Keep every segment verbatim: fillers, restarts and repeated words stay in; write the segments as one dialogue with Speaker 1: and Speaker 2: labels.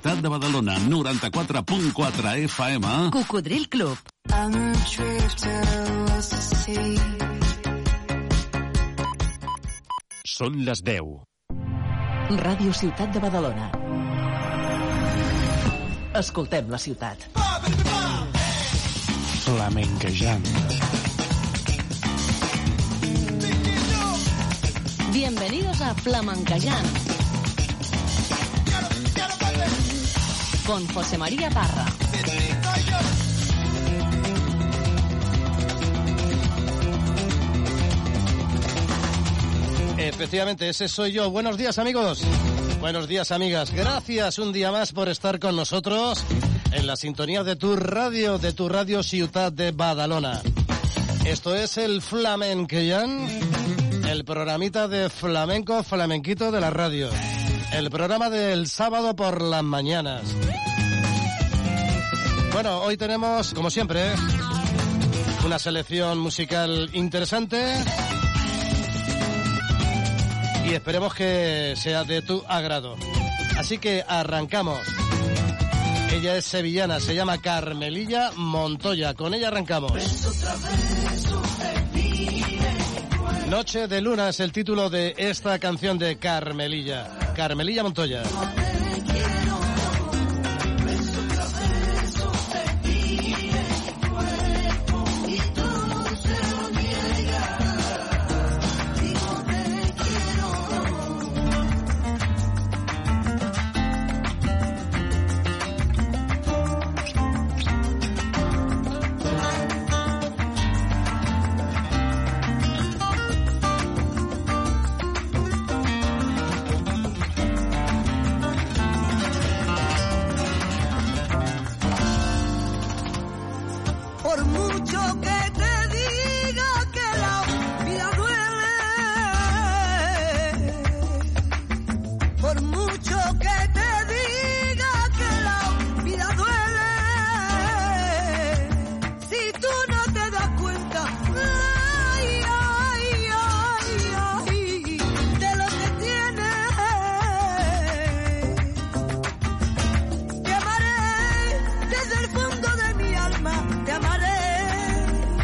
Speaker 1: Ciutat de Badalona, noranta-quatre punt quatre F M.
Speaker 2: Cocodril Club.
Speaker 3: Són les deu.
Speaker 2: Ràdio Ciutat de Badalona. Escoltem la ciutat.
Speaker 3: Flamenquejant.
Speaker 2: Bienvenidos a Flamenquejant. Con José María Parra.
Speaker 4: Efectivamente, ese soy yo. Buenos días, amigos. Buenos días, amigas. Gracias un día más por estar con nosotros en la sintonía de tu radio, de tu radio Ciutat de Badalona. Esto es el Flamenquejant, el programita de flamenco, flamenquito de la radio. El programa del sábado por las mañanas. Bueno, hoy tenemos, como siempre, una selección musical interesante y esperemos que sea de tu agrado. Así que arrancamos. Ella es sevillana, se llama Carmelilla Montoya. Con ella arrancamos. Noche de Luna es el título de esta canción de Carmelilla. Carmelilla Montoya.
Speaker 5: Te amaré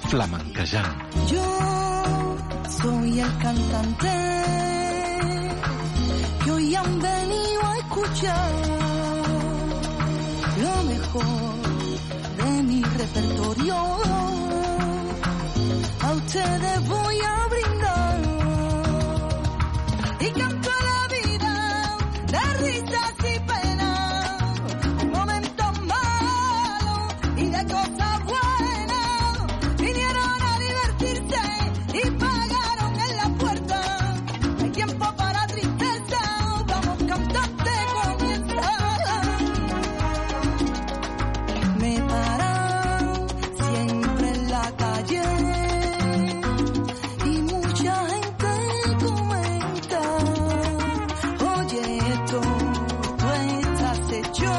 Speaker 3: Flamenquejant.
Speaker 5: Yo soy el cantante que hoy han venido a escuchar lo mejor de mi repertorio. A ustedes voy a brindar y canto la vida de risas y penas, momentos malos y de cosas buenas. Vinieron a divertirse y pagaron en la puerta. No hay tiempo para tristeza, vamos cantante, comienza. Me paran siempre en la calle y mucha gente comenta: oye, esto tú estás hecho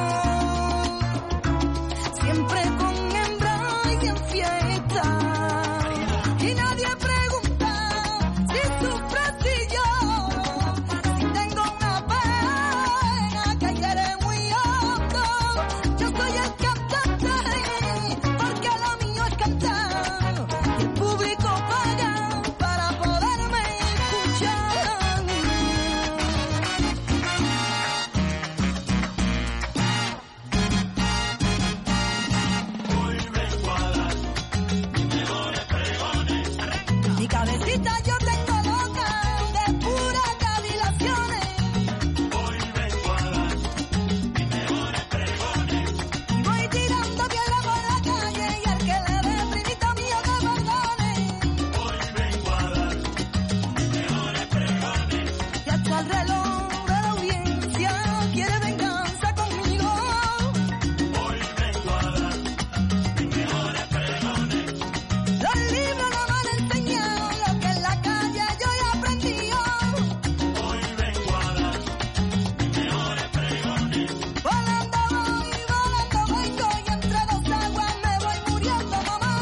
Speaker 5: siempre con hembra y en fiesta. Y nadie pregunta si sufres y lloro, si tengo una pena que hiere muy hondo. Yo soy el cantante porque lo mío es cantar. Y el público paga para poderme escuchar. Mi cabecita yo tengo loca de puras cavilaciones. Y voy tirando piedra por la calle y al que le dé primito mío que perdone. Y hasta el reloj de la audiencia quiere venganza conmigo. Los libros no me han enseñado lo que en la calle yo he aprendido. Volando voy, volando vengo y entre dos aguas me voy muriendo, mamá.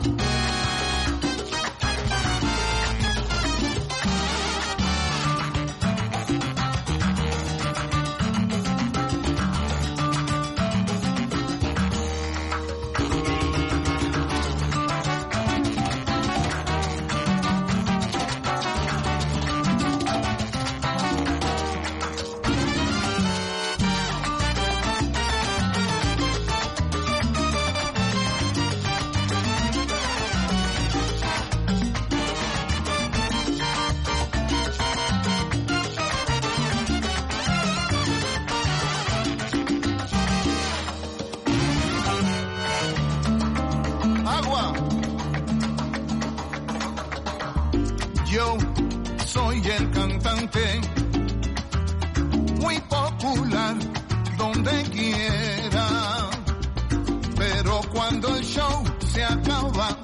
Speaker 6: Agua. Yo soy el cantante muy popular donde quiera, pero cuando el show se acaba,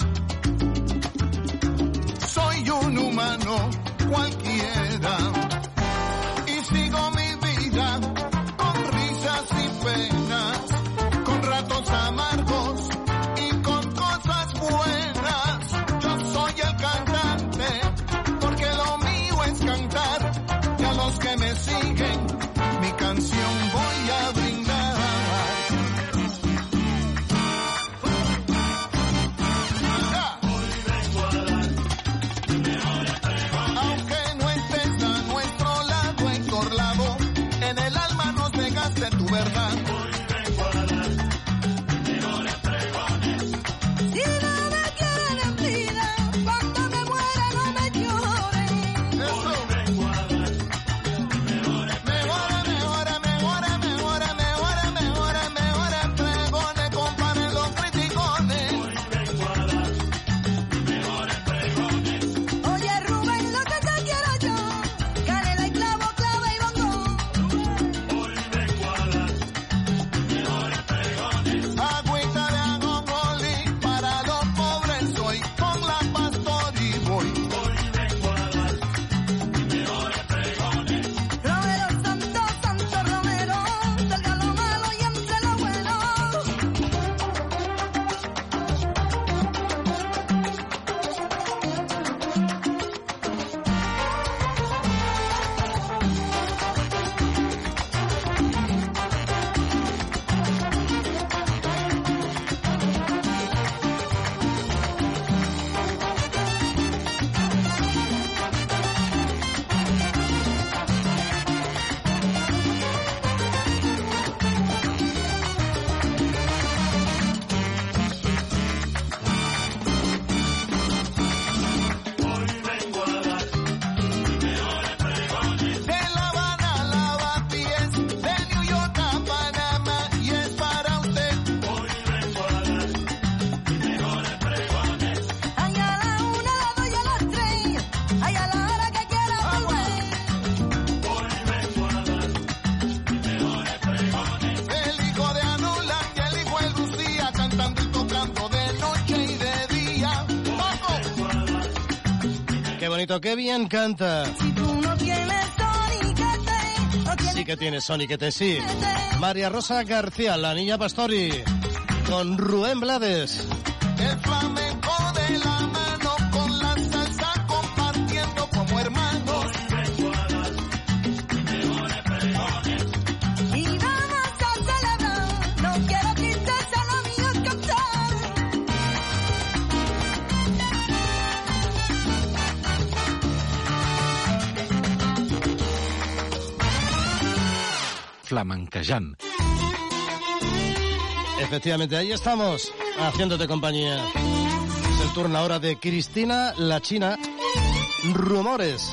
Speaker 6: soy un humano cualquiera y sigo mi vida con risas y penas, con ratos amargos y con cosas buenas. Yo soy el cantante porque lo mío es cantar, y a los que me siguen mi canción voy a brindar. Ah. Aunque no estés tan
Speaker 4: bonito, qué bien canta.
Speaker 5: Si tú no tienes soniquete, no tienes
Speaker 4: Sí que tiene soniquete, sí. María Rosa García, la niña Pastori, con Rubén Blades.
Speaker 6: El flamenco de la mano con la salsa compartiendo como hermanos.
Speaker 5: y vamos a celebrar. No quiero tristeza, lo mío es cantar.
Speaker 3: Flamenquejant.
Speaker 4: Efectivamente, ahí estamos, haciéndote compañía. Es el turno ahora de Cristina la China. Rumores.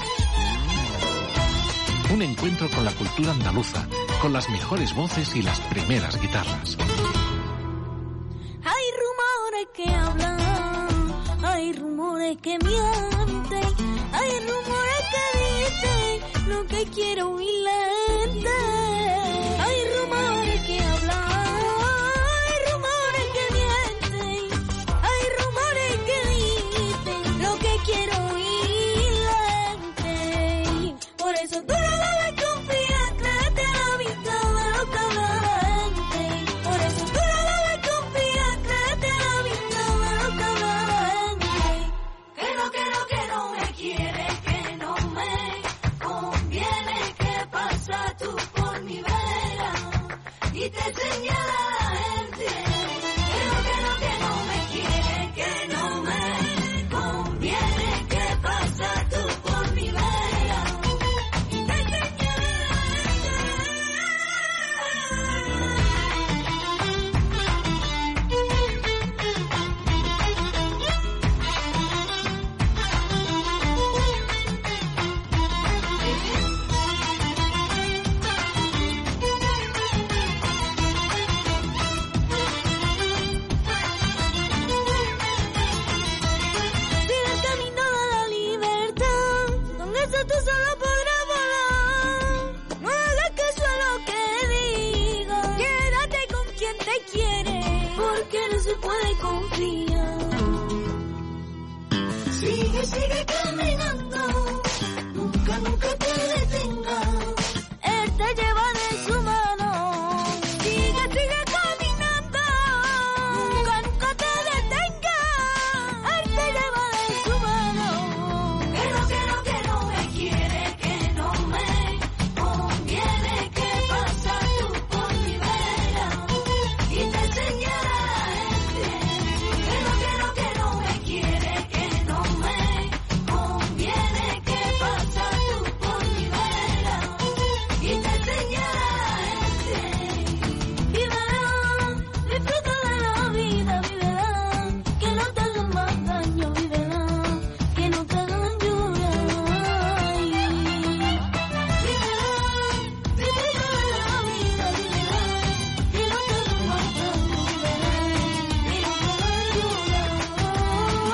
Speaker 3: Un encuentro con la cultura andaluza, con las mejores voces y las primeras guitarras.
Speaker 7: Hay rumores que hablan, hay rumores que mienten, hay rumores que dicen lo que quiere oír la gente. Hay rumores que hablan, hay rumores que mienten, hay rumores que dicen lo que quiere oír la gente. Por eso tú no debes confiar, créete la vista de lo que habla la gente. Por eso tú no debes confiar, créete la vista de lo que habla la gente. Que no, que no, que no me quiere, que no me conviene, que pasa tú por mi vera y te señala la gente. Que no, que no, que no me quiere, que no me conviene, que pasa tú por mi vera y te señala Sigue el camino de la libertad, con eso tú solo podrás volar. No hagas caso a lo que digan, quédate con quien te quiere, porque no se puede confiar. Sigue, sigue caminando, nunca, nunca te detengas. Él te lleva de su mano. Sigue, sigue caminando, nunca, nunca te detengas. Él te lleva de su mano. Que no, que no, que no me quiere, que no me conviene, que pasa tú por mi vera y te señala la gente. Que no, que no, que no me quiere, que no me conviene, que pasa tú por mi vera y te señala la gente. Vívela, disfruta de la vida, vívela, que no te hagan más daño, vívela, que no te hagan llorar. Vívela, disfruta de la vida, vívela, que no te hagan más daño, vívela, que no te hagan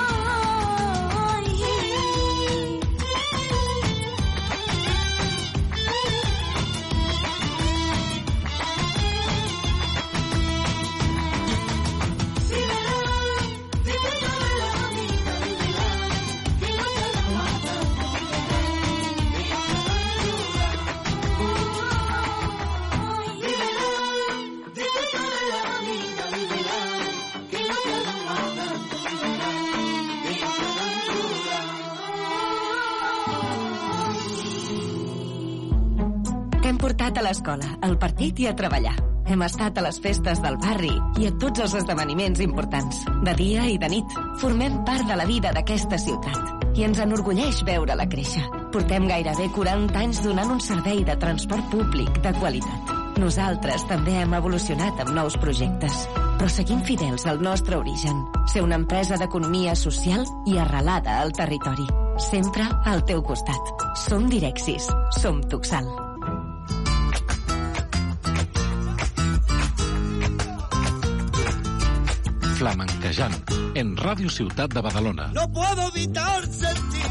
Speaker 2: T'hem portat a l'escola, al partit i a treballar. Hem estat a les festes del barri i a tots els esdeveniments importants, de dia i de nit. Formem part de la vida d'aquesta ciutat i ens enorgulleix veure-la créixer. Portem gairebé quaranta anys donant un servei de transport públic de qualitat. Nosaltres també hem evolucionat amb nous projectes, però seguim fidels al nostre origen, ser una empresa d'economia social i arrelada al territori. Sempre al teu costat. Som Direxis, som Tuxal.
Speaker 3: Flamenquejant, en Ràdio Ciutat de Badalona.
Speaker 8: No puedo evitar sentir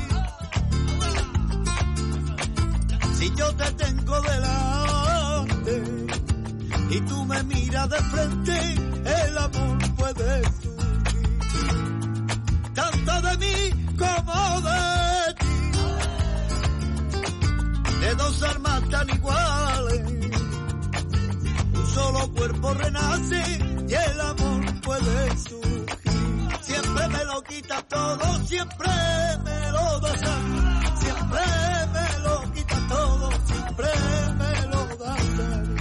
Speaker 8: si yo te tengo delante y tú me miras de frente, el amor puede surgir tanto de mí como de ti. puede surgir. Siempre me lo quitas todo, siempre me lo das a mí. Siempre me lo quitas todo, siempre me lo das a mí.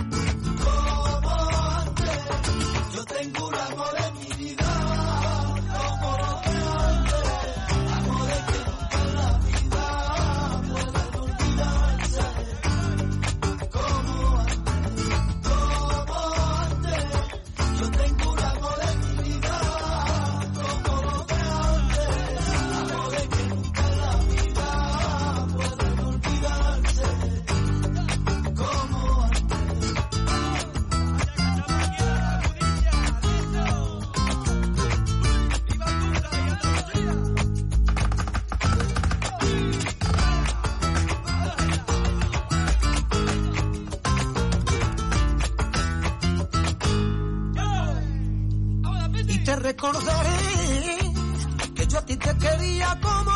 Speaker 8: Como antes, yo tengo un amor en mi vida, como lo que antes, amores que nunca en la vida pueden olvidarse. Como antes, como antes, yo tengo un amor en mi vida, como lo que antes, amores que nunca en la vida pueden olvidarse. Como antes. Y te recordaré que yo a ti te quería como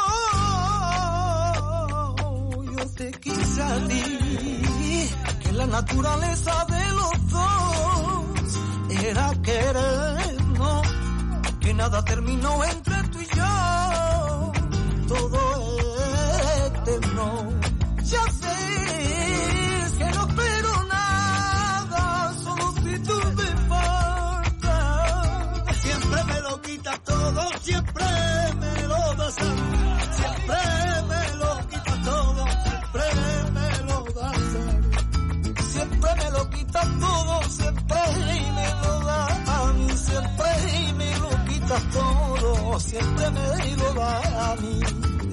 Speaker 8: yo te quise a ti, que la naturaleza de los dos era querernos, que nada terminó entre tú y yo, todo es eterno. Ya sé que no espero nada, solo si tú me faltas. Siempre me lo quitas todo, siempre me lo das a mí. Siempre me lo quitas todo, siempre me lo das a mí. Siempre me lo quitas todo, siempre me lo das a mí. Siempre me lo quitas todo, siempre me lo das a mí.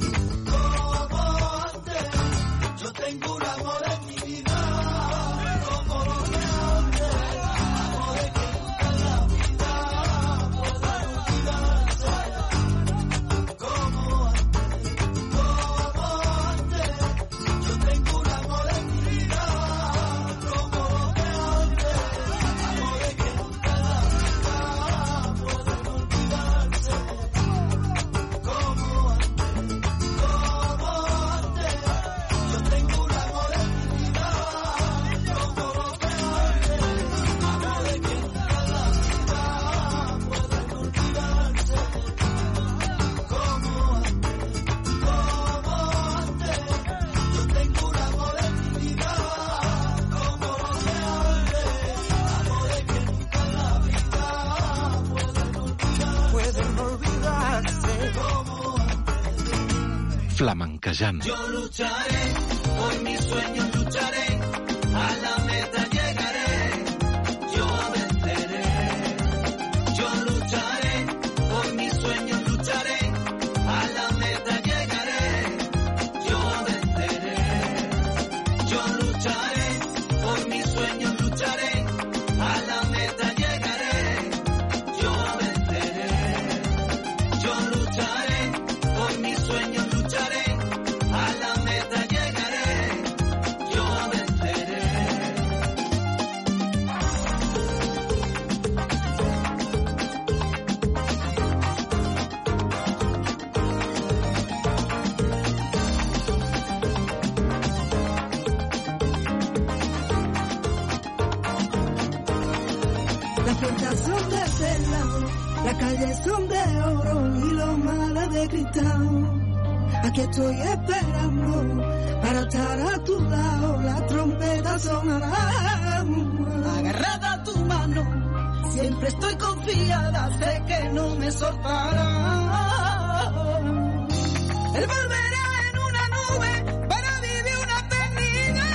Speaker 8: Como antes, yo tengo un amor en mi vida, como lo que antes, amores que nunca en la vida pueden olvidarse. Como antes, como antes, yo tengo un amor en mi vida, como lo que antes, amores que nunca en la vida pueden olvidarse. Como antes, como antes, yo tengo un amor en mi vida, como lo que antes, amores que nunca en la vida pueden olvidarse. Como antes, como antes, yo tengo un amor en mi vida, como lo que antes, amores que nunca en la vida pueden olvidarse. Pueden olvidarse. Como
Speaker 3: Flamenquejant.
Speaker 8: yo lucharé, por mis sueños lucharé, a la meta llegaré, yo venceré. Yo lucharé, por mis sueños lucharé, a la meta llegaré, yo venceré. Yo lucharé, por mis sueños lucharé, a la meta llegaré, yo venceré. Yo lucharé, por mis sueños lucharé, a la meta llegaré, yo venceré.
Speaker 5: Las puertas son de perla, las calles son de oro y los mares de cristal. Aquí estoy esperando para estar a tu lado, las trompetas sonarán. Agarrada a tu mano, siempre estoy confiada, sé que no me soltará. Él volverá en una nube para vivir una eternidad.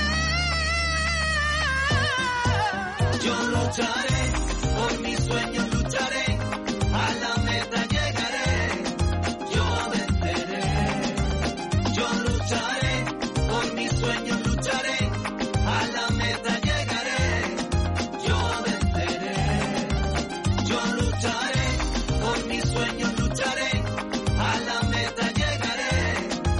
Speaker 8: Yo lucharé, por mis sueños lucharé, a la meta llegaré, yo venceré. Yo lucharé, por mis sueños lucharé, a la meta llegaré, yo venceré. Yo lucharé, por mis sueños lucharé, a la meta llegaré,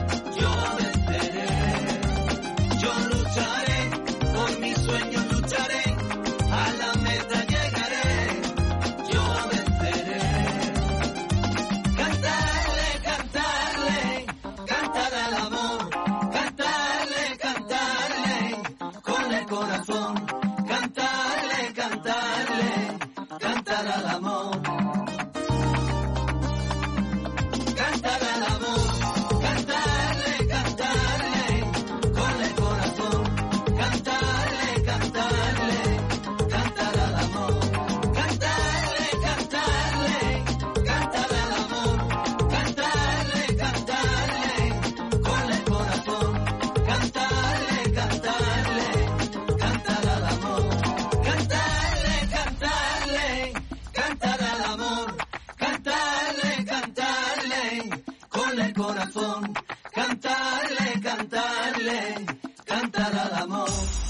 Speaker 8: corazón, cantarle, cantarle, cantar al amor.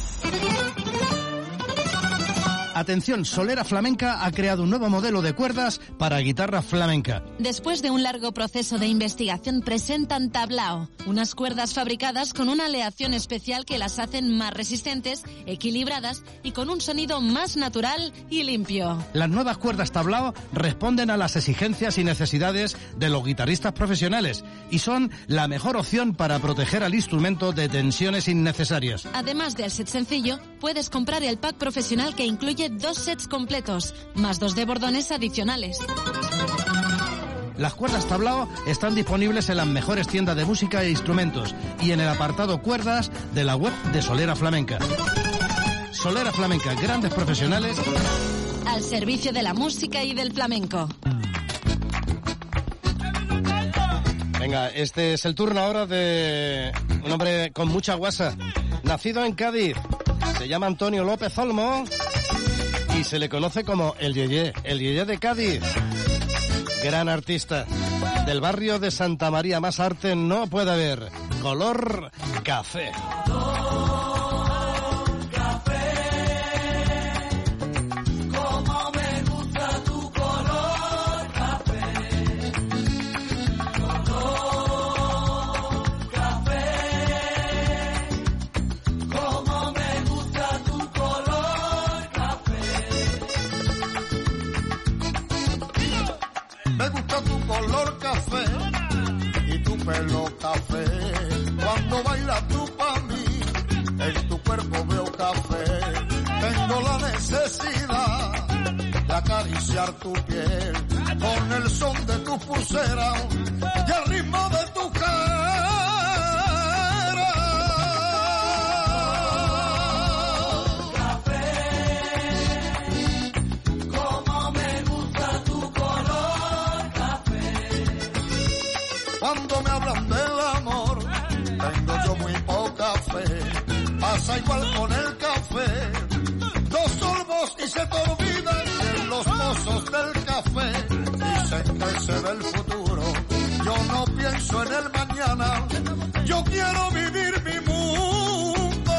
Speaker 4: Atención, Solera Flamenca ha creado un nuevo modelo de cuerdas para guitarra flamenca.
Speaker 9: Después de un largo proceso de investigación, presentan Tablao, unas cuerdas fabricadas con una aleación especial que las hacen más resistentes, equilibradas y con un sonido más natural y limpio.
Speaker 4: Las nuevas cuerdas Tablao responden a las exigencias y necesidades de los guitarristas profesionales y son la mejor opción para proteger al instrumento de tensiones innecesarias.
Speaker 9: Además del set sencillo, puedes comprar el pack profesional que incluye dos sets completos, más dos de bordones adicionales.
Speaker 4: Las cuerdas Tablao están disponibles en las mejores tiendas de música e instrumentos y en el apartado cuerdas de la web de Solera Flamenca. Solera Flamenca, grandes profesionales
Speaker 9: al servicio de la música y del flamenco.
Speaker 4: Venga, este es el turno ahora de un hombre con mucha guasa, nacido en Cádiz, se llama Antonio López Olmo y se le conoce como el Yeye, el Yeye de Cádiz. Gran artista del barrio de Santa María, más arte no puede haber. Color café.
Speaker 6: Me gusta tu color café y tu pelo café. Cuando bailas tú pa' mí, en tu cuerpo veo café. Tengo la necesidad de acariciar tu piel con el son de tu pulsera y el ritmo de tu cara. Cuando me hablan del amor, tengo yo muy poca fe. Pasa igual con el café. Dos sorbos y se te olvidan de los mozos del café. Dicen que se ve el futuro. Yo no pienso en el mañana. Yo quiero vivir mi mundo.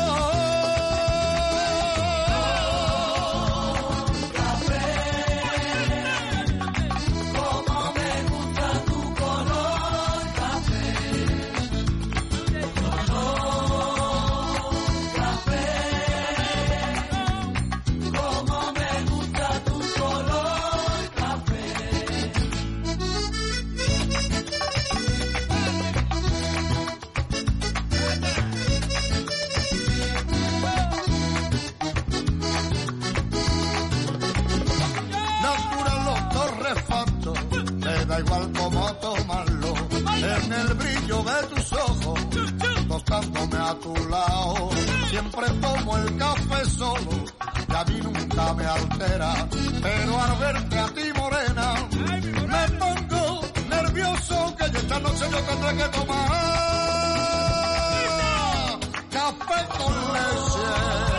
Speaker 6: Da igual cómo tomarlo, en el brillo de tus ojos, tostándome a tu lado. Siempre tomo el café solo, y a mí nunca me altera, pero al verte a ti morena, me pongo nervioso, que esta noche yo tendré que tomar café con leche.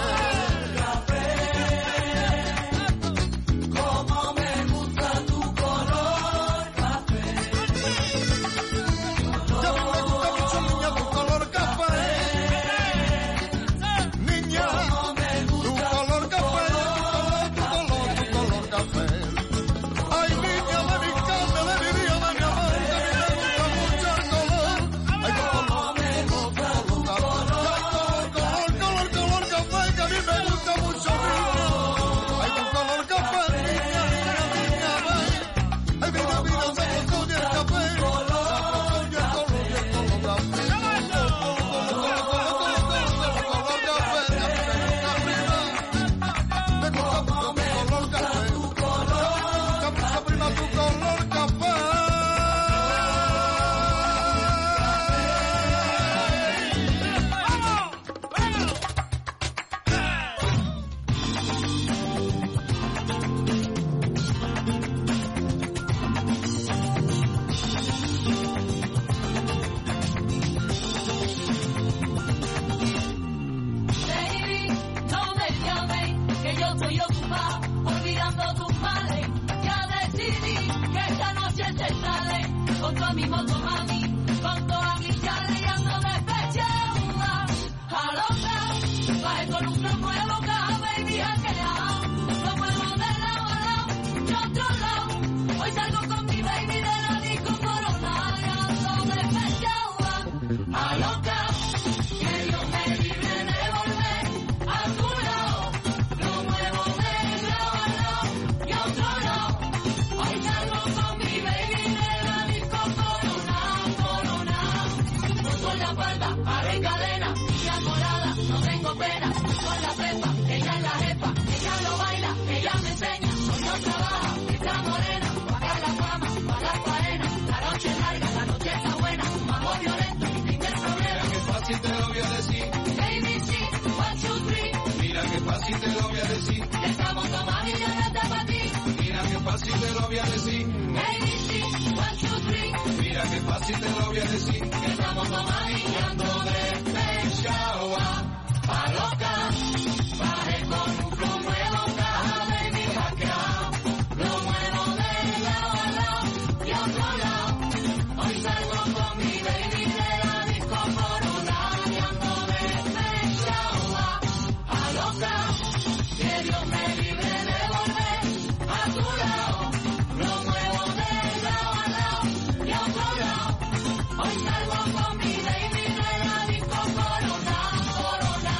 Speaker 10: a decir. A B C, one, two, three. Mira qué fácil te lo voy a decir. Que estamos tomadillando despechado a loca. Bajé con un flow nuevo, caja de mi hackeado. Lo muevo de lado a lado y a otro lado. Hoy salgo con mi baby de la disco Corona y ando despechado a loca. Que Dios me libre de volver a tu lado. Lo muevo de lado a lado y a otro lado. Hoy salgo con mi baby de la disco Corona, Corona.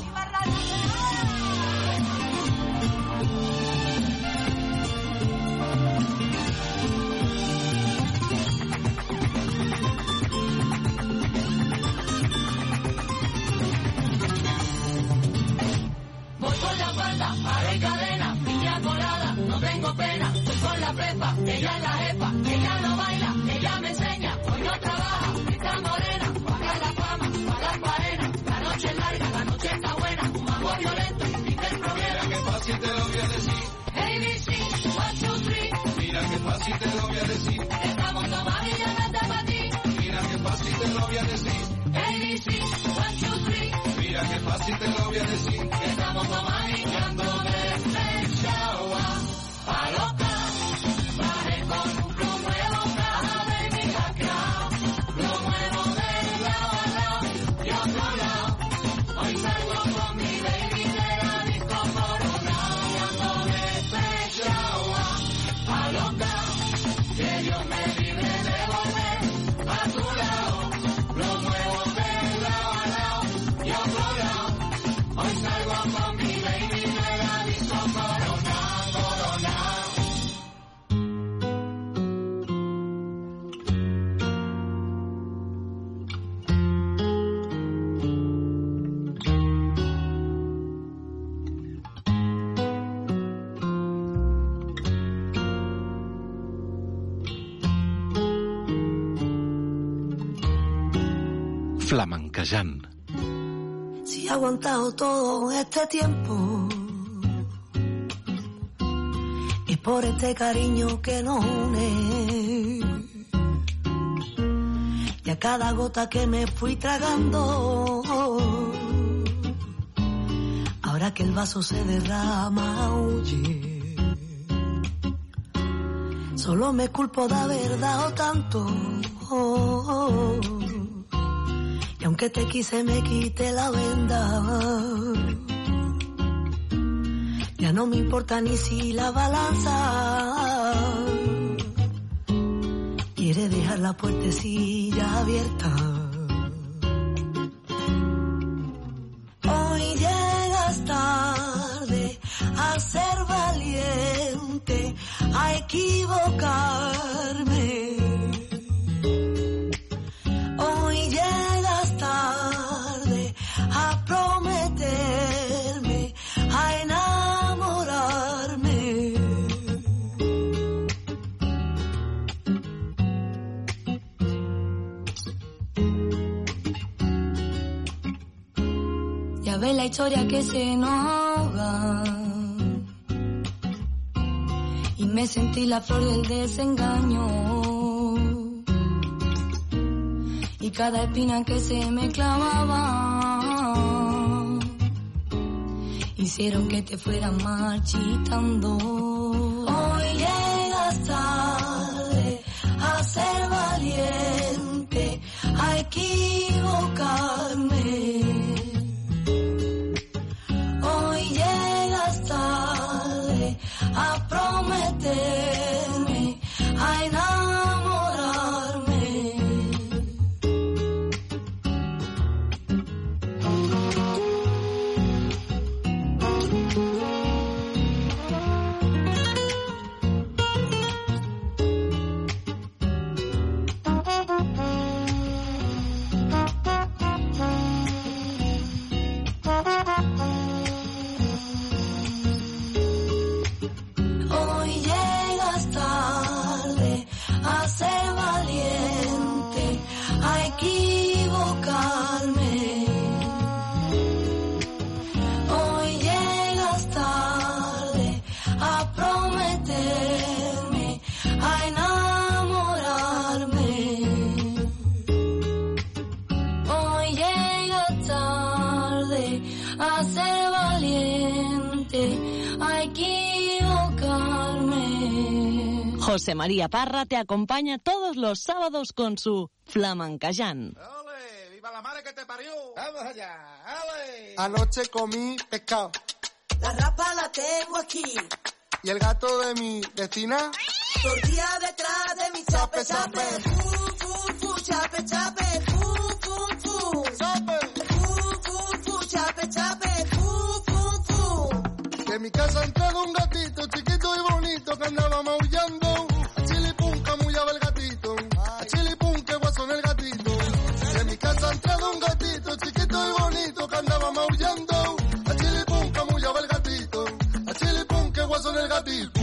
Speaker 10: Voy con la falda, haré cadena, piña colada, no tengo pena. Voy con la prepa, ella es la jefa, ella no baila, ella me enseña. Hoy no trabaja, está morena, paga la fama, paga la faena. La noche es larga, la noche está buena, un mambo violento y pinta el problema. Mira qué fácil te lo voy a decir. A B C, one, two, three. Mira qué fácil te lo voy a decir. Estamos tomadillando hasta para ti. Mira qué fácil te lo voy a decir. A B C, one, two, three. Mira qué fácil te lo voy a decir. Que estamos tomadillando despechado a loca. Bajé con un flow nuevo, caja de mi hackeado. Lo muevo de lado a lado y a otro lado. Hoy salgo con mi baby de la disco Corona y ando despechado a loca. Que Dios me libre de volver a tu lado. Lo muevo de lado a lado y a otro lado. Hoy salgo con mi baby de la disco Corona, Corona.
Speaker 3: Flamenquejant.
Speaker 8: Si he aguantado todo este tiempo y por este cariño que nos une y a cada gota que me fui tragando, ahora que el vaso se derrama, oye, solo me culpo de haber dado tanto. Y aunque te quise me quité la venda, ya no me importa ni si la balanza quiere dejar la puertecilla abierta. Hoy llegas tarde a ser valiente, a equivocarme. Hoy llegas tarde a prometerme, a enamorarme. Ya ves la historia que se nos ahoga y me sentí la flor del desengaño. Y cada espina que se me clavaba hicieron que te fueras marchitando. Hoy llegas tarde a ser valiente, a equivocarme. Hoy llegas tarde a prometerme, a enamorarme.
Speaker 9: José María Parra te acompaña todos los sábados con su Flamencayán.
Speaker 6: ¡Ole! ¡Viva la madre que te parió! ¡Vamos allá! ¡Ale!
Speaker 11: Anoche comí pescado.
Speaker 5: La rapa la tengo aquí.
Speaker 11: Y el gato de mi vecina.
Speaker 5: Por día detrás de mi chape, chape. Fu, fu, fu, chape, chape. Fu, fu, fu.
Speaker 11: ¡Chape!
Speaker 5: Fu, fu, fu, chape, chape. Fu, fu, fu.
Speaker 11: Que en mi casa ha entrado un gatito chiquito y bonito que andaba maullando. A chilipum camullaba el gatito. A chilipum que guasón el gatito. Que en mi casa ha entrado un gatito chiquito y bonito que andaba maullando. A chilipum camullaba el gatito. A chilipum que guasón el gatito.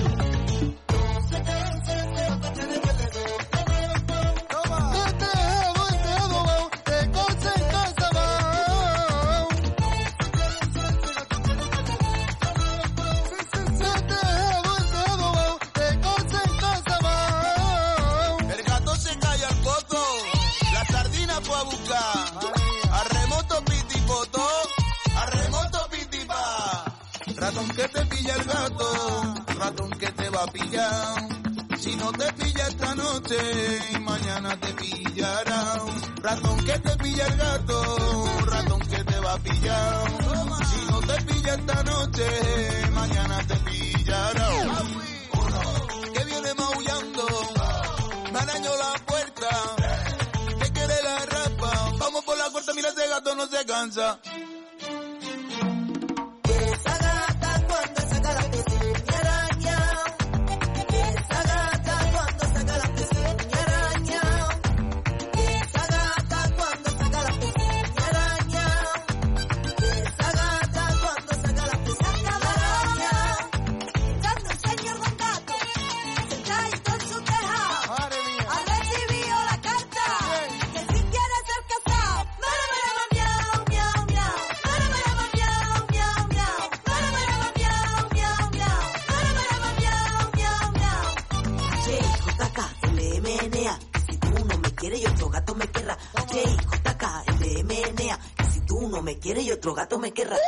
Speaker 6: Ratón que te pilla el gato, ratón que te va a pillar. Si no te pilla esta noche, mañana te pillará. Ratón que te pilla el gato, ratón que te va a pillar. Si no te pilla esta noche, mañana te pillará. Uno que viene maullando, me arañó la puerta, que quiere la rapa. Vamos por la puerta, mira ese gato no se cansa.
Speaker 5: Quiere y otro gato me querrá.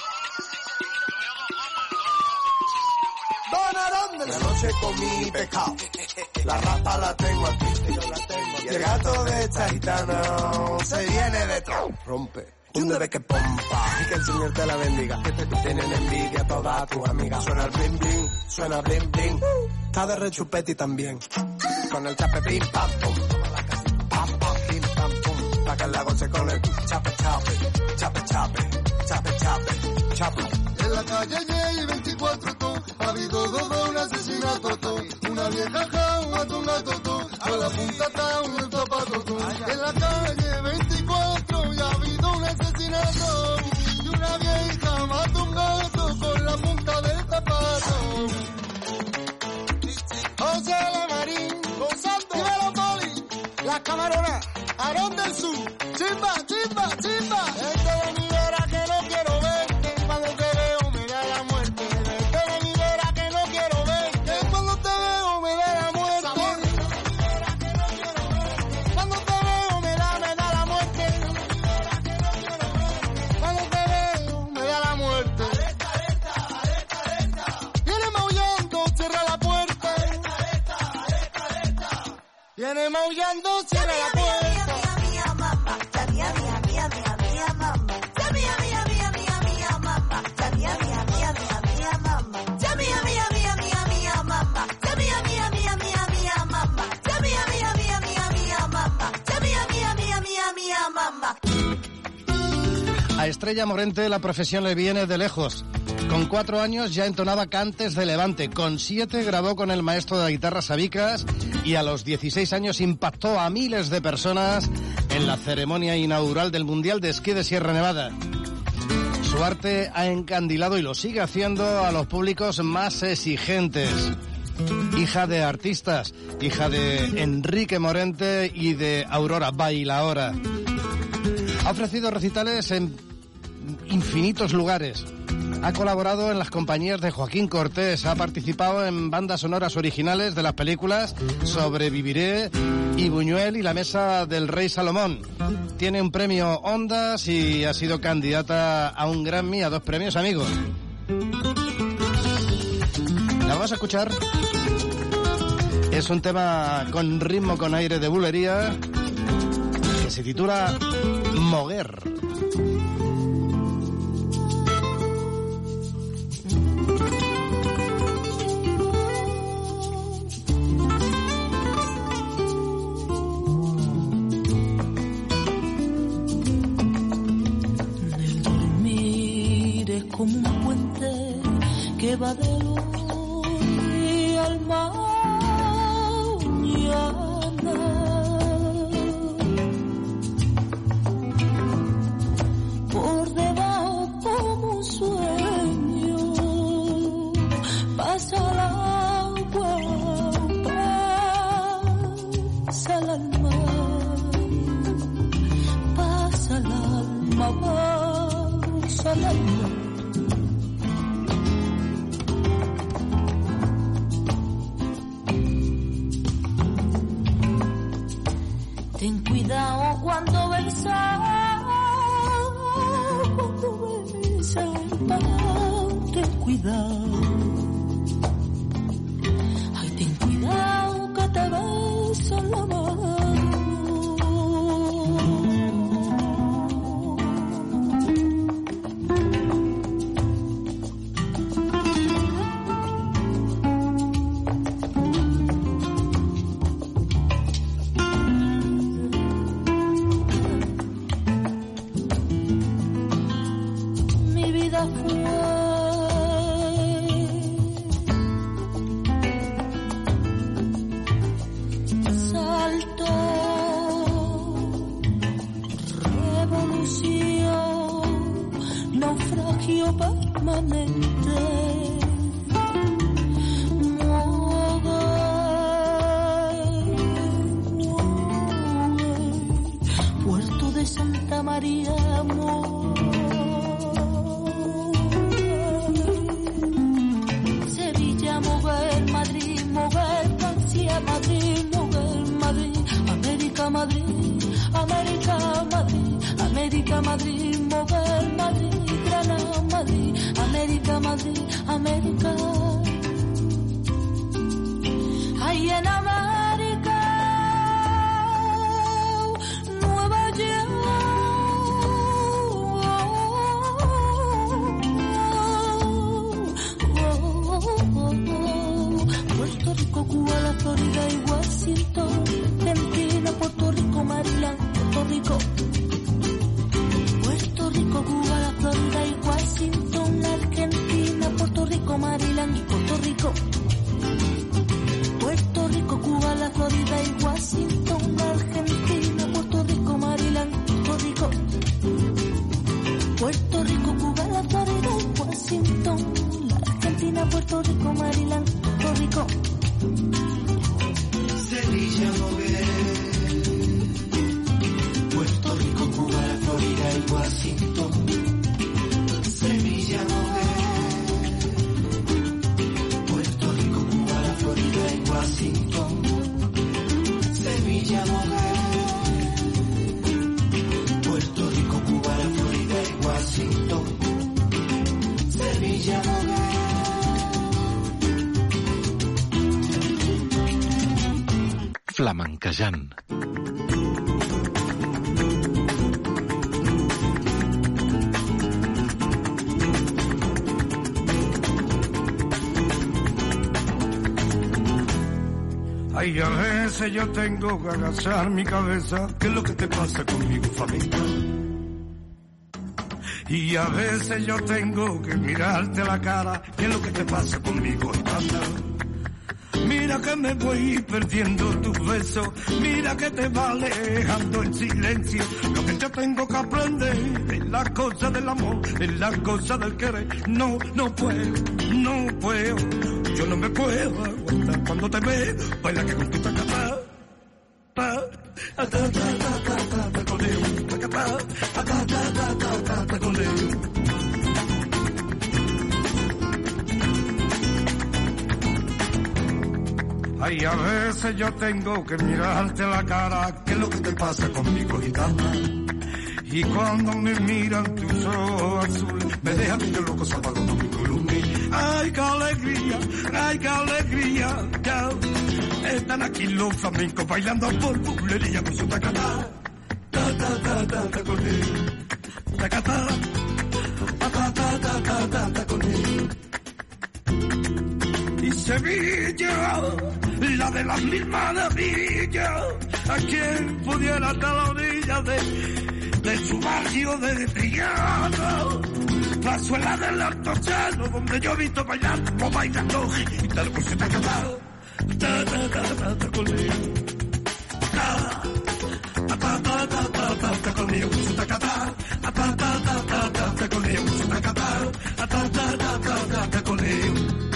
Speaker 11: La noche comí pescado. La rata la tengo aquí. Y el gato de esta gitana se viene detrás. Rompe. Un bebé que pompa. Y que el Señor te la bendiga. Que te tienen envidia todas tus amigas. Suena el bling bling. Suena bling bling. Está de rechupete también. Con el chape pim pam pum. Pam pam pim pam pum. Pa' que la goce con el chape chape. Chape, chape, chape, chape, chape. En la calle J veinticuatro to, ha habido todo un asesinato to. Una vieja jaula, un gato to, con la punta está un zapato to. En la calle veinticuatro ya ha habido un asesinato. Y una vieja mata un gato con la punta del zapato. José la Marín, gozando, dímelo Poli, las camaronas, Aarón del Sur, chimba, chimba, chimba. Este de mi vera que no quiero ver, cuando te veo me da la muerte. Este de mi vera que no quiero ver, que cuando te veo me da la muerte. Cuando te veo me da, me da la muerte. Cuando te veo me da la muerte. Viene maullando, cierra la puerta. Viene maullando, cierra la puerta.
Speaker 4: A Estrella Morente la profesión le viene de lejos. Con cuatro años ya entonaba cantes de Levante. Con siete grabó con el maestro de la guitarra Sabicas y a los dieciséis años impactó a miles de personas en la ceremonia inaugural del Mundial de Esquí de Sierra Nevada. Su arte ha encandilado y lo sigue haciendo a los públicos más exigentes. Hija de artistas, hija de Enrique Morente y de Aurora Bailaora. Ha ofrecido recitales en infinitos lugares. Ha colaborado en las compañías de Joaquín Cortés, ha participado en bandas sonoras originales de las películas Sobreviviré y Buñuel y La Mesa del Rey Salomón. Tiene un premio Ondas y ha sido candidata a un Grammy, a dos premios, amigos. La vamos a escuchar. Es un tema con ritmo, con aire de bulería, que se titula Moguer.
Speaker 8: El dormir es como un puente que va del hoy al mañana. Por debajo como un sueño pasa el agua, pasa el alma, pasa el alma, pasa el alma. Ten cuidado cuando besas, cuando besas, ten cuidado. Ay, ten cuidado que te beso en la mano.
Speaker 3: Flamenquejant.
Speaker 12: Ay, a veces yo tengo que agachar mi cabeza. ¿Qué es lo que te pasa conmigo, familia? Y a veces yo tengo que mirarte a la cara. ¿Qué es lo que te pasa conmigo, gitana? Mira que me voy perdiendo tus besos, mira que te va alejando el silencio. Lo que yo tengo que aprender es la cosa del amor, es la cosa del querer. No, no puedo, no puedo, yo no me puedo aguantar cuando te veo. Baila que con tu tacatá, pa, ta ta ta ta ta ta coleo, tacatá, ta ta ta ta ta ta coleo. Ay, a veces yo tengo que mirarte a la cara. ¿Qué es lo que te pasa conmigo, gitana? Y cuando me miran tus ojos azules, me dejan medio loco zapagando mi columna. Ay, qué alegría, ay, qué alegría, ya. Están aquí los flamencos bailando por bulería con su tacatá. Ta ta ta ta ta con él. Tacatá. Ta ta ta ta ta ta ta con él. Y Sevilla, la de las mil maravillas, a quien pudiera hasta la orilla de, de su barrio de Triana. Plazuela del Alto Llano, donde yo he visto bailar como bailando y tal con su tacatá. Ta ta ta ta ta conmigo. Ta ta ta ta ta ta ta conmigo con su tacatá. Ta ta ta ta ta ta conmigo con su tacatá. Ta ta ta ta ta ta conmigo.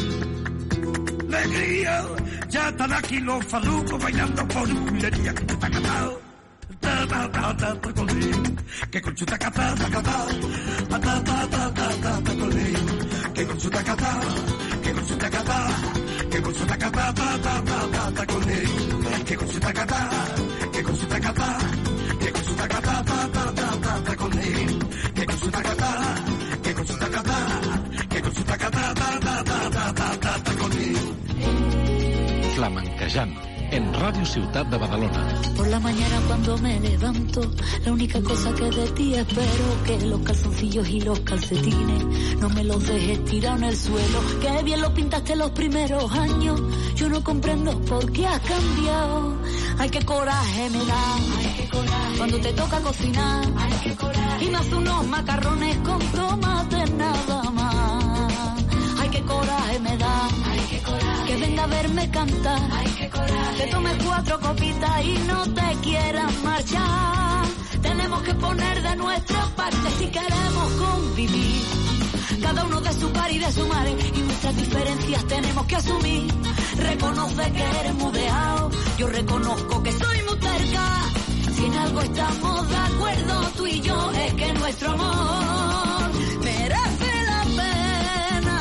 Speaker 12: Alegría, ya están aquí los falucos bailando por bulería con su tacatá. Ta ta ta ta ta conmigo. Que con su tacatá, tacatá. Ta ta ta ta ta ta ta conmigo. Que con su tacatá, que con su tacatá. Que con su tacatá, ta ta ta ta ta conmigo. Que con su tacatá, que con su tacatá. Que con su tacatá, ta ta ta ta ta conmigo. Que con su tacatá, que con su tacatá. Que con su tacatá, ta ta ta ta ta ta ta conmigo.
Speaker 3: Flamenquejant, en Radio Ciutat de Badalona.
Speaker 7: Por la mañana cuando me levanto, la única cosa que de ti espero que los calzoncillos y los calcetines no me los dejes tirado en el suelo. Que bien lo pintaste los primeros años, yo no comprendo por qué has cambiado. Ay, qué coraje me da, ay, qué coraje. Cuando te toca cocinar, ay, qué coraje. Y me hace unos macarrones con tomate nada más. Ay, qué coraje me da, ay, qué coraje. Que venga a verme cantar, ay, qué coraje. Que tomes cuatro copitas y no te quieras marchar. Tenemos que poner de nuestra parte si queremos convivir. Cada uno de su par y de su madre, y nuestras diferencias tenemos que asumir. Reconoce que eres mudeado, yo reconozco que soy muy terca. Si en algo estamos de acuerdo tú y yo, es que nuestro amor merece la pena.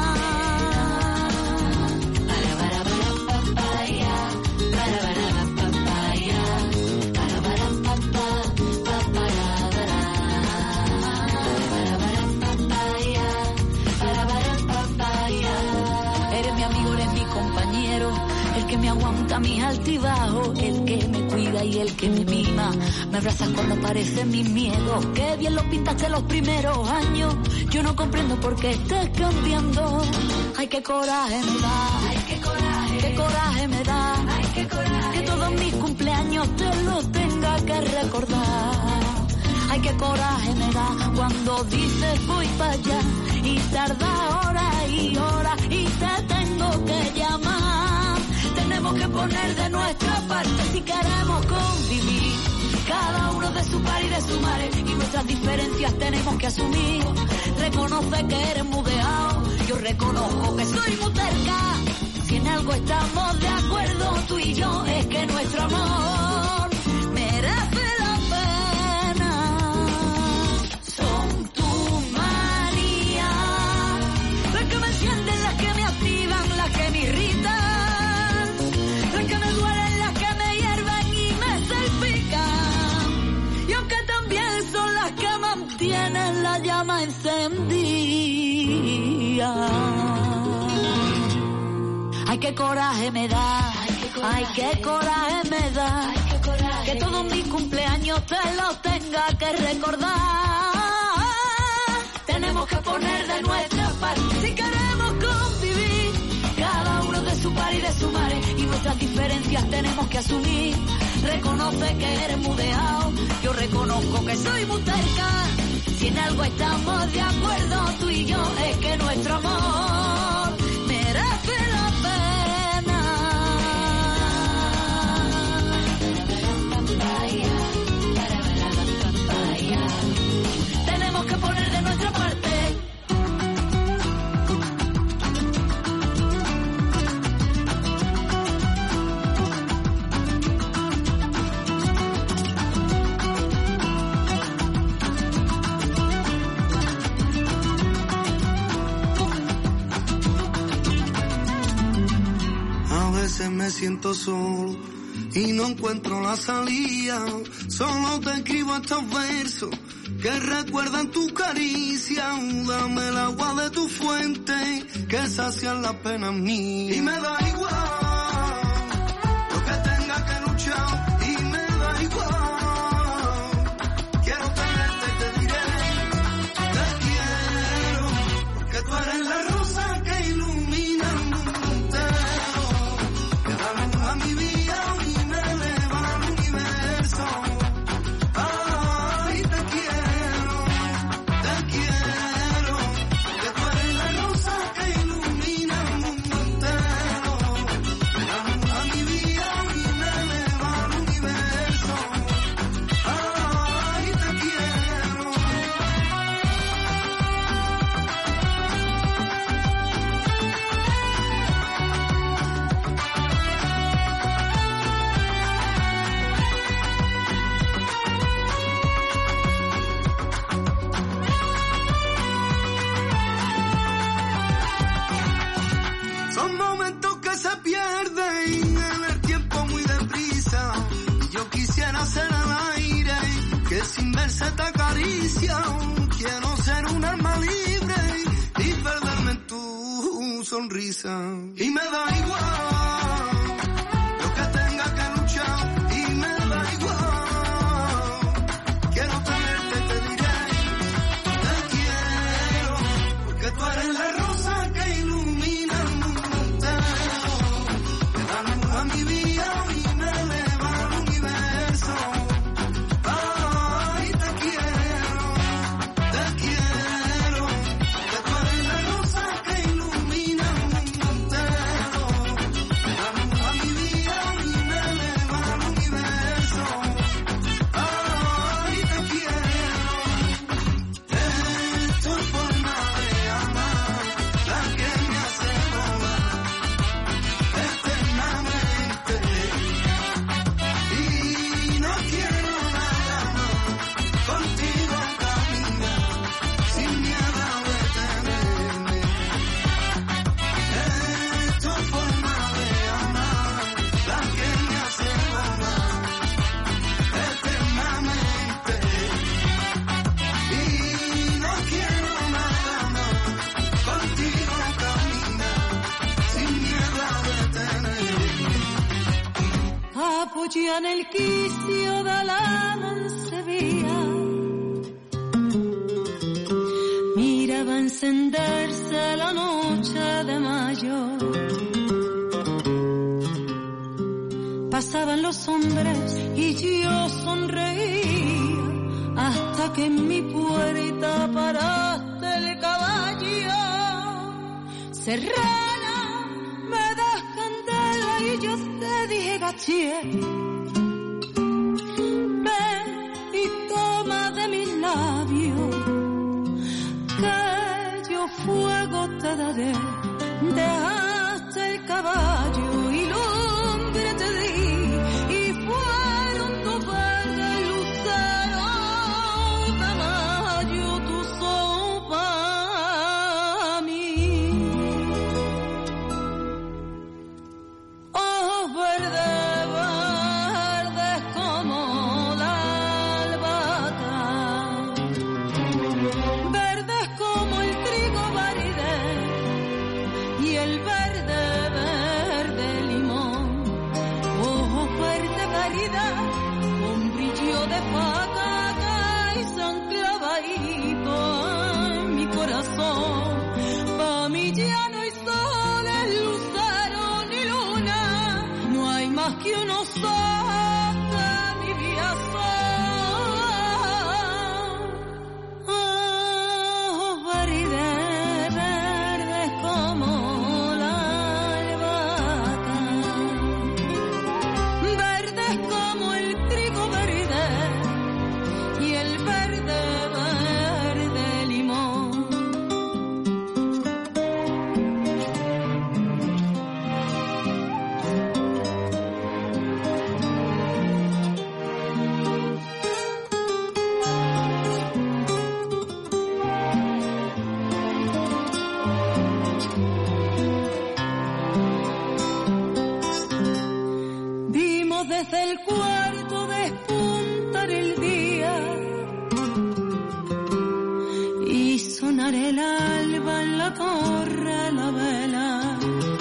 Speaker 7: Para, para, para, papaya, para, para, papaya, para, para, papá, papaya, para, para, papaya, para, para, papaya. Eres mi amigo, eres mi compañero, el que me aguanta mis altibajos, el que me cuida y el que me mima. Me abrazas cuando aparecen mis miedos. Qué bien lo pintaste los primeros años. Yo no comprendo por qué estás cambiando. Ay, qué coraje me da. Ay, qué coraje. Qué coraje me da. Ay, qué coraje. Que todos mis cumpleaños te los tenga que recordar. Ay, qué coraje me da cuando dices voy para allá y tarda horas y horas y te tengo que llamar. Tenemos que poner de nuestra parte si queremos convivir. Cada uno de su par y de su madre, y nuestras diferencias tenemos que asumir. Reconoce que eres mudeado, yo reconozco que soy muy terca. Si en algo estamos de acuerdo tú y yo, es que nuestro amor merece la pena. Son tu manía, las que me encienden, las que me activan, las que me irritan. Las que me duelen, las que me hierven y me salpican. Y aunque también son las que mantienen la llama encendida. Ay, qué coraje me da. Ay, qué coraje me da. Que todos mis cumpleaños te los tenga que recordar. Tenemos que poner de nuestra parte si queremos convivir. Cada uno de su par y de su madre, y nuestras diferencias tenemos que asumir. Reconoce que eres mudeado, yo reconozco que soy muy terca. Si en algo estamos de acuerdo tú y yo, es que nuestro amor merece la pena. Tenemos que poner de nuestra parte.
Speaker 13: Me siento solo y no encuentro la salida. Solo te escribo estos versos que recuerdan tu caricia. Dame el agua de tu fuente que sacian las penas mías. Y me da igual que sin verse te acaricia. Quiero ser un alma libre y perderme en tu sonrisa. Y me da igual lo que tenga que luchar, y me da igual. Quiero tenerte, te diré, te quiero, porque tú eres la rosa que ilumina el mundo entero. Me da luz a mi vida y me eleva al universo. Ay, te quiero, te quiero, porque tú eres la rosa que ilumina el mundo entero. Me da luz a mi vida y me eleva al universo. Ay, te quiero. Es tu forma de amar la que me hace volar eternamente. Y no quiero nada más, contigo caminar sin miedo a detenerme. Es tu forma de amar la que me hace volar eternamente. Y no quiero nada más, contigo caminar sin miedo a detenerme.
Speaker 7: Apoyada en el quicio de la mancebía, miraba encenderse la noche de mayo. Pasaban los hombres y yo sonreía, hasta que en mi puerta paraste el caballo. Serrana, me das candela y yo te dije Gautier. Ven y toma de mis labios, que yo fuego te daré. Dejaste el caballo y lumbre te di, y fueron tus verdes luceros de mayo, tu sopa a mí. Ojos verdes, verdes como la albahaca, verdes como el trigo varidé, y el verde, verde limón. Ojos verde caridad, con brillo de patata y san clavadito en mi corazón. Pa' mí ya no hay soles, lucero ni luna, no hay más que uno solo de mi vida sola. Ojos verdes, verdes como la albahaca, verdes como el trigo verde, y el verde, verde limón. Vimos desde el cuarto despuntar el día y sonar el alba en la torre la vela.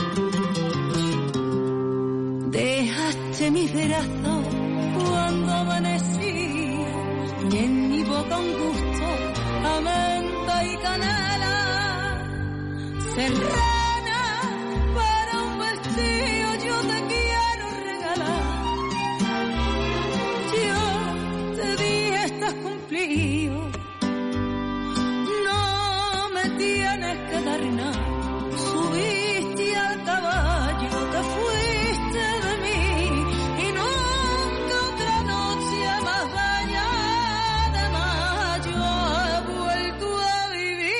Speaker 7: Dejaste mis brazos cuando amanecía, y en mi boca un gusto a menta y canela. Serrana, para un vestido yo te quiero regalar. Yo te dije estás cumplido, no me tienes que dar nada. Subiste al caballo, te fuiste de mí, y nunca otra noche más dañada de mayo he vuelto a vivir.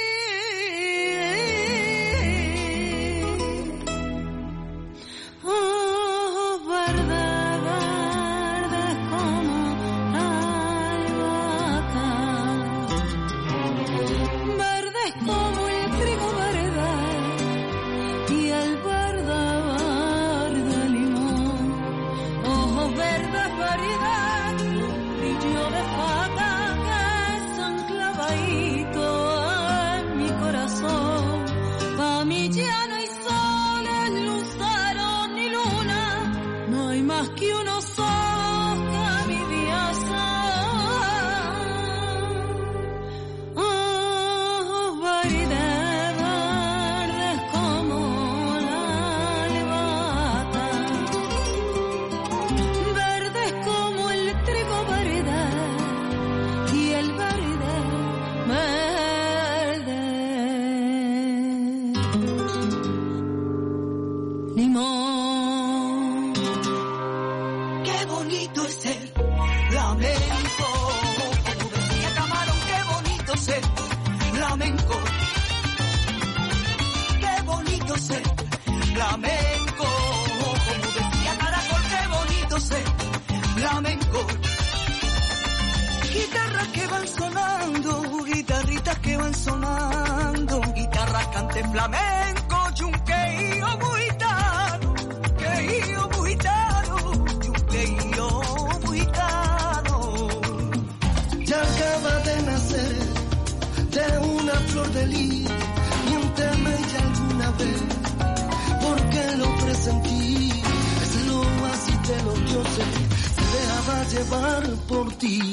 Speaker 7: Ojos verdes, verdes como la albahaca,
Speaker 8: flamenco. Como decía Caracol, qué bonito ser flamenco. Guitarras que van sonando, guitarritas que van sonando, guitarras cante flamenco, yunqueío muitano, queío muitano, yunqueío muitano.
Speaker 13: Ya acaba de nacer de una flor de lis, miénteme ya alguna vez, porque lo presentí, es el oasis de los dioses, se dejaba llevar por ti.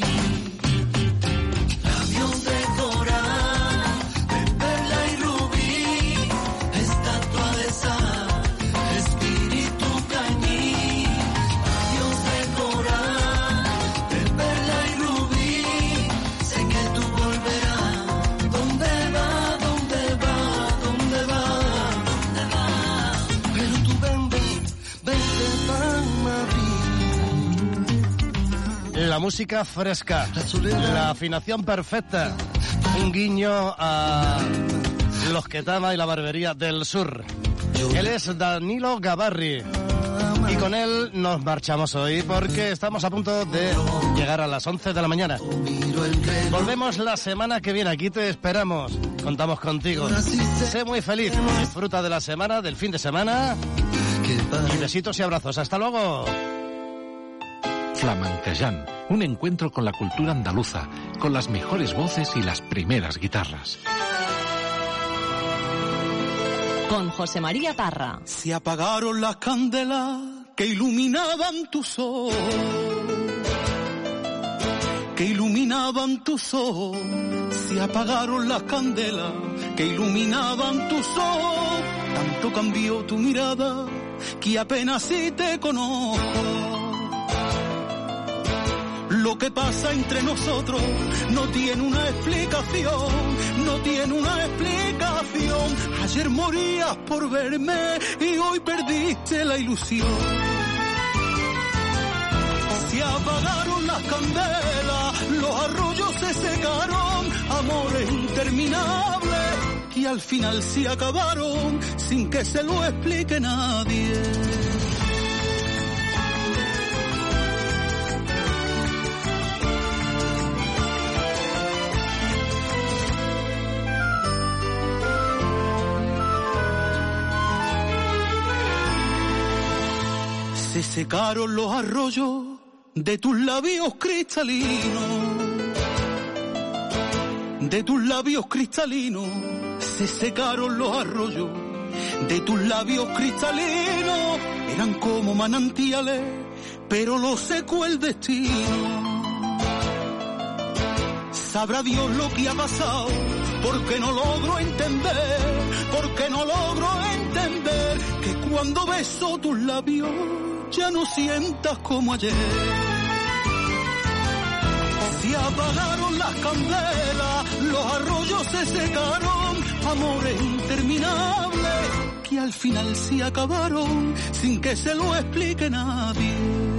Speaker 13: Labios de coral, de perla y rubí, estatua de sal, espíritu cañí. Labios de coral, de perla y rubí, sé que tú volverás. ¿Dónde va, dónde va, dónde va, dónde va? Pero tú ven, ven, vente pa' Madrid.
Speaker 4: La música fresca, la afinación perfecta, un guiño a Los Ketama y la Barbería del Sur. Él es Danilo Gabarri y con él nos marchamos hoy porque estamos a punto de llegar a las once de la mañana. Volvemos la semana que viene, aquí te esperamos, contamos contigo. Sé muy feliz, disfruta de la semana, del fin de semana y besitos y abrazos. Hasta luego.
Speaker 3: Flamencayán, un encuentro con la cultura andaluza, con las mejores voces y las primeras guitarras.
Speaker 9: Con José María Parra.
Speaker 8: Se apagaron las candelas que iluminaban tus ojos, que iluminaban tus ojos. Se apagaron las candelas que iluminaban tus ojos. Tanto cambió tu mirada que apenas si te conozco. Lo que pasa entre nosotros no tiene una explicación, no tiene una explicación. Ayer morías por verme y hoy perdiste la ilusión. Se apagaron las candelas, los arroyos se secaron, amores interminables que al final se acabaron sin que se lo explique nadie. Se secaron los arroyos de tus labios cristalinos, de tus labios cristalinos. Se secaron los arroyos de tus labios cristalinos. Eran como manantiales, pero lo secó el destino. Sabrá Dios lo que ha pasado, porque no logro entender, porque no logro entender que cuando beso tus labios ya no sientas como ayer. Se apagaron las candelas, los arroyos se secaron, amores interminables que al final se acabaron sin que se lo explique nadie.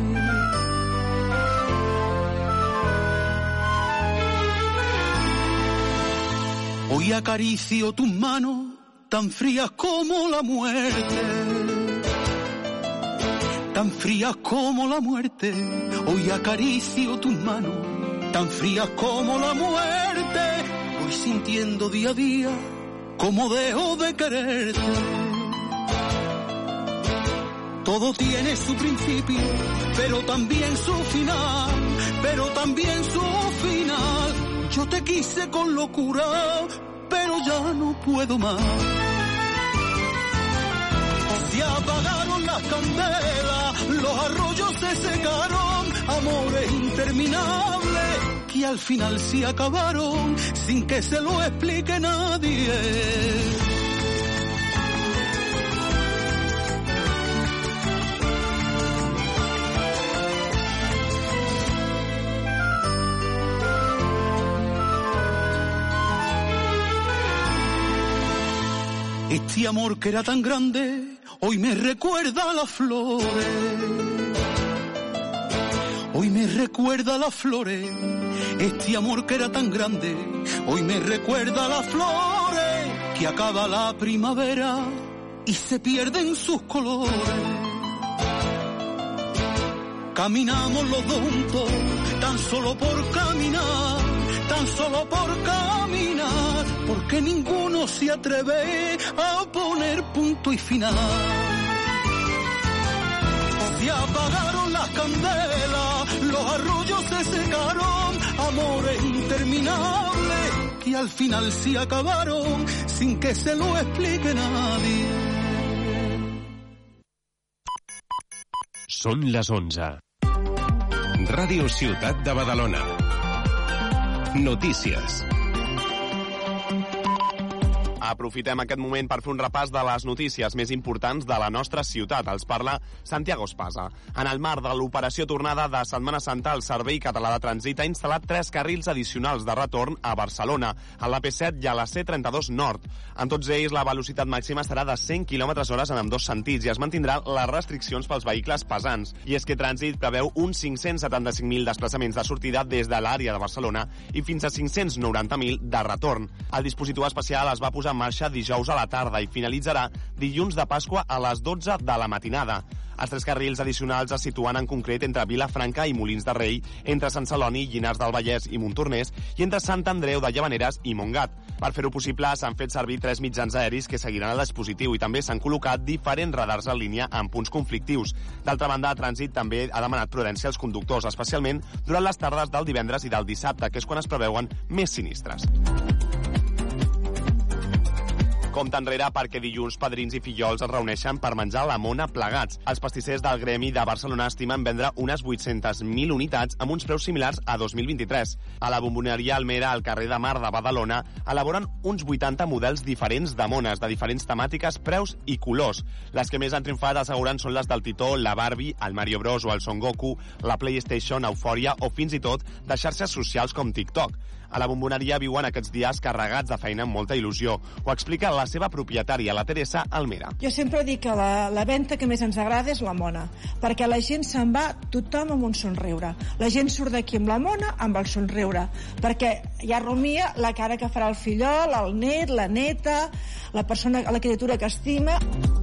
Speaker 8: Hoy acaricio tus manos tan frías como la muerte, tan frías como la muerte. Hoy acaricio tus manos, tan frías como la muerte. Voy sintiendo día a día como dejo de quererte. Todo tiene su principio, pero también su final, pero también su final. Yo te quise con locura, pero ya no puedo más. Se apagaron las candelas, los arroyos se secaron, amores interminables que al final se acabaron sin que se lo explique nadie. Este amor que era tan grande, hoy me recuerda a las flores. Hoy me recuerda a las flores. Este amor que era tan grande, hoy me recuerda a las flores. Que acaba la primavera y se pierden sus colores. Caminamos los dos juntos, tan solo por caminar, tan solo por caminar, porque ninguno se atreve a poner punto y final. Se apagaron las candelas, los arroyos se secaron, amores interminables que al final se acabaron sin que se lo explique nadie.
Speaker 14: Són les onze. Ràdio Ciutat de Badalona. Notícies.
Speaker 15: Aprofitem aquest moment per fer un repàs de les notícies més importants de la nostra ciutat. Els parla Santiago Espasa. En el marc de l'operació tornada de Setmana Santa, el Servei Català de Trànsit ha instal·lat tres carrils addicionals de retorn a Barcelona, a l'A P set i a la C trenta-dos Nord. En tots ells, la velocitat màxima serà de cent quilòmetres hora en ambdós sentits i es mantindrà les restriccions pels vehicles pesants. I és que Trànsit preveu uns cinc-cents setanta-cinc mil desplaçaments de sortida des de l'àrea de Barcelona i fins a cinc-cents noranta mil de retorn. El dispositiu especial es va posar en marxa dijous a la tarda i finalitzarà dilluns de Pasqua a les dotze de la matinada. Els tres carrils addicionals es situen en concret entre Vilafranca i Molins de Rei, entre Sant Celoni, Llinars del Vallès i Montornès, i entre Sant Andreu de Llavaneres i Montgat. Per fer-ho possible, s'han fet servir tres mitjans aeris que seguiran el dispositiu i també s'han col·locat diferents radars en línia en punts conflictius. D'altra banda, Trànsit també ha demanat prudència als conductors, especialment durant les tardes del divendres i del dissabte, que és quan es preveuen més sinistres. Compte enrere perquè dilluns padrins i fillols es reuneixen per menjar la mona plegats. Els pastissers del gremi de Barcelona estimen vendre unes vuit-centes mil unitats amb uns preus similars a dos mil vint-i-tres. A la bomboneria Almera, al carrer de Mar de Badalona, elaboren uns vuitanta models diferents de mones, de diferents temàtiques, preus i colors. Les que més han triomfat asseguren són les del Titó, la Barbie, el Mario Bros o el Son Goku, la PlayStation, Eufòria o fins i tot de xarxes socials com TikTok. A la bomboneria viuen aquests dies carregats de feina amb molta il·lusió. Ho explica la seva propietària, la Teresa Almera.
Speaker 16: Jo sempre dic que la, la venda que més ens agrada és la mona, perquè la gent se'n va tothom amb un somriure. La gent surt d'aquí amb la mona amb el somriure, perquè ja rumia la cara que farà el fillol, el net, la neta, la persona, la criatura que estima.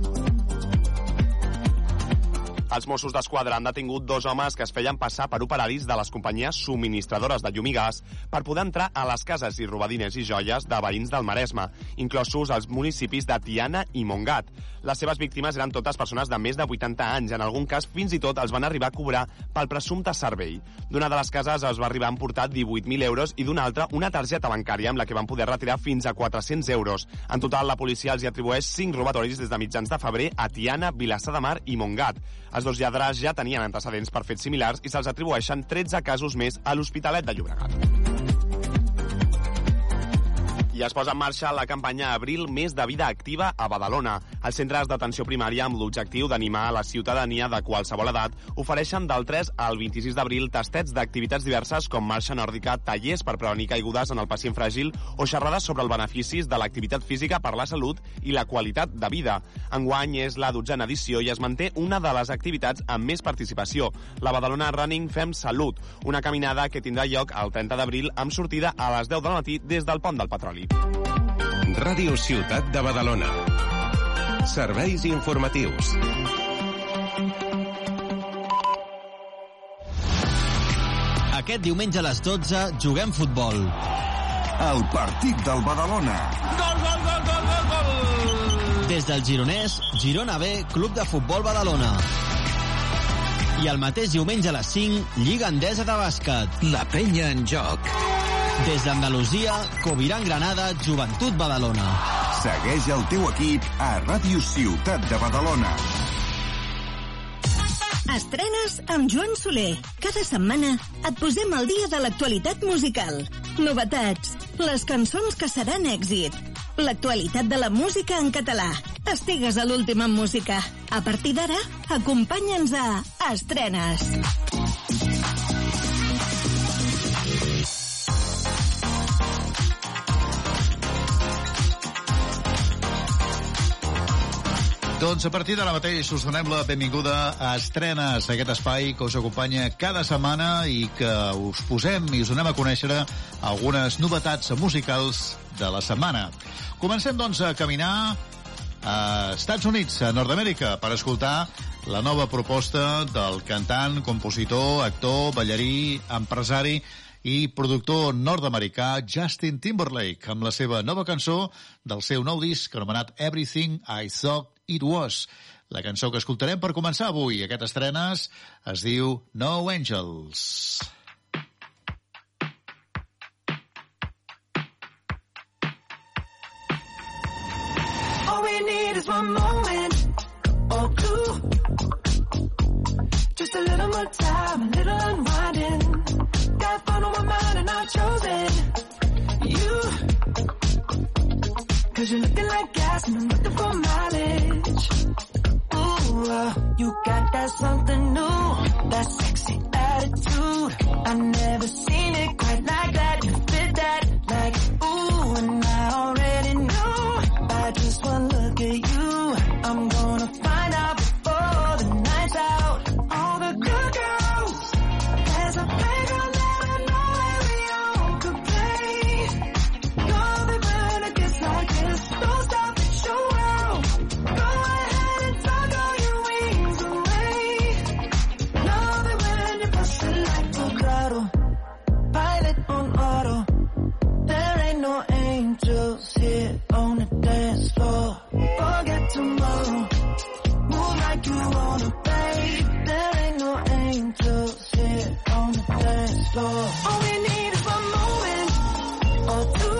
Speaker 15: Els Mossos d'Esquadra han detingut dos homes que es feien passar per operaris de les companyies subministradores de llum i gas per poder entrar a les cases i robar diners i joies de veïns del Maresme, inclosos els municipis de Tiana i Montgat. Les seves víctimes eren totes persones de més de vuitanta anys. En algun cas, fins i tot els van arribar a cobrar pel presumpte servei. D'una de les cases els va arribar a emportar divuit mil euros i d'una altra una targeta bancària amb la que van poder retirar fins a quatre-cents euros. En total, la policia els hi atribueix cinc robatoris des de mitjans de febrer a Tiana, Vilassar de Mar i Montgat. Els dos lladres ja tenien antecedents per fets similars i se'ls atribueixen tretze casos més a l'Hospitalet de Llobregat. I es posa en marxa la campanya Abril Mes de Vida Activa a Badalona. Els centres d'atenció primària, amb l'objectiu d'animar a la ciutadania de qualsevol edat, ofereixen del tres al vint-i-sis d'abril tastets d'activitats diverses com marxa nòrdica, tallers per prevenir caigudes en el pacient fràgil o xerrades sobre els beneficis de l'activitat física per la salut i la qualitat de vida. Enguany és la dotzena edició i es manté una de les activitats amb més participació, la Badalona Running Fem Salut, una caminada que tindrà lloc el trenta d'abril amb sortida a les deu del matí des del Pont del Petroli.
Speaker 14: Ràdio Ciutat de Badalona. Serveis informatius.
Speaker 17: Aquest diumenge a les dotze juguem futbol.
Speaker 18: El partit del Badalona.
Speaker 17: Gol, gol, gol, gol, gol, gol! Des del Gironès, Girona B, Club de Futbol Badalona. I el mateix diumenge a les cinc, Lliga Endesa de Bàsquet.
Speaker 18: La penya en joc.
Speaker 17: Des d'Andalusia, Coviran Granada, Joventut Badalona.
Speaker 18: Segueix el teu equip a Ràdio Ciutat de Badalona.
Speaker 19: Estrenes amb Joan Soler. Cada setmana et posem al dia de l'actualitat musical. Novetats, les cançons que seran èxit, l'actualitat de la música en català. Estigues a l'últim en música. A partir d'ara, acompanya'ns a Estrenes.
Speaker 20: Doncs a partir d'ara mateix us donem la benvinguda a Estrenes, aquest espai que us acompanya cada setmana i que us posem i us donem a conèixer algunes novetats musicals de la setmana. Comencem, doncs, a caminar a Estats Units, a Nord-Amèrica, per escoltar la nova proposta del cantant, compositor, actor, ballarí, empresari i productor nord-americà Justin Timberlake, amb la seva nova cançó del seu nou disc anomenat Everything I Thought It Was. La cançó que escoltarem per començar avui, aquest estrenes, es diu No Angels.
Speaker 5: All we need is one moment or two. Just a little more time, a little unwinding. Got fun on my mind and I've chosen you. Cause you're looking like gas and I'm looking for mileage. Ooh, uh, you got that something new, that sexy attitude. I never seen it quite like that. You fit that like ooh, and I already knew by just one look at you. I'm gonna find out before the night's out. All the good girls, there's a playground that I know where we all could play. Love it when it gets like this. Don't stop, it's your world. Go ahead and tuck all your wings away. Love it when you push it like Colorado. Pilot on auto. There ain't no angels here on the dance floor. Forget tomorrow. Move like you wanna, babe. There ain't no angels here on the dance floor. All we need is one moment or two.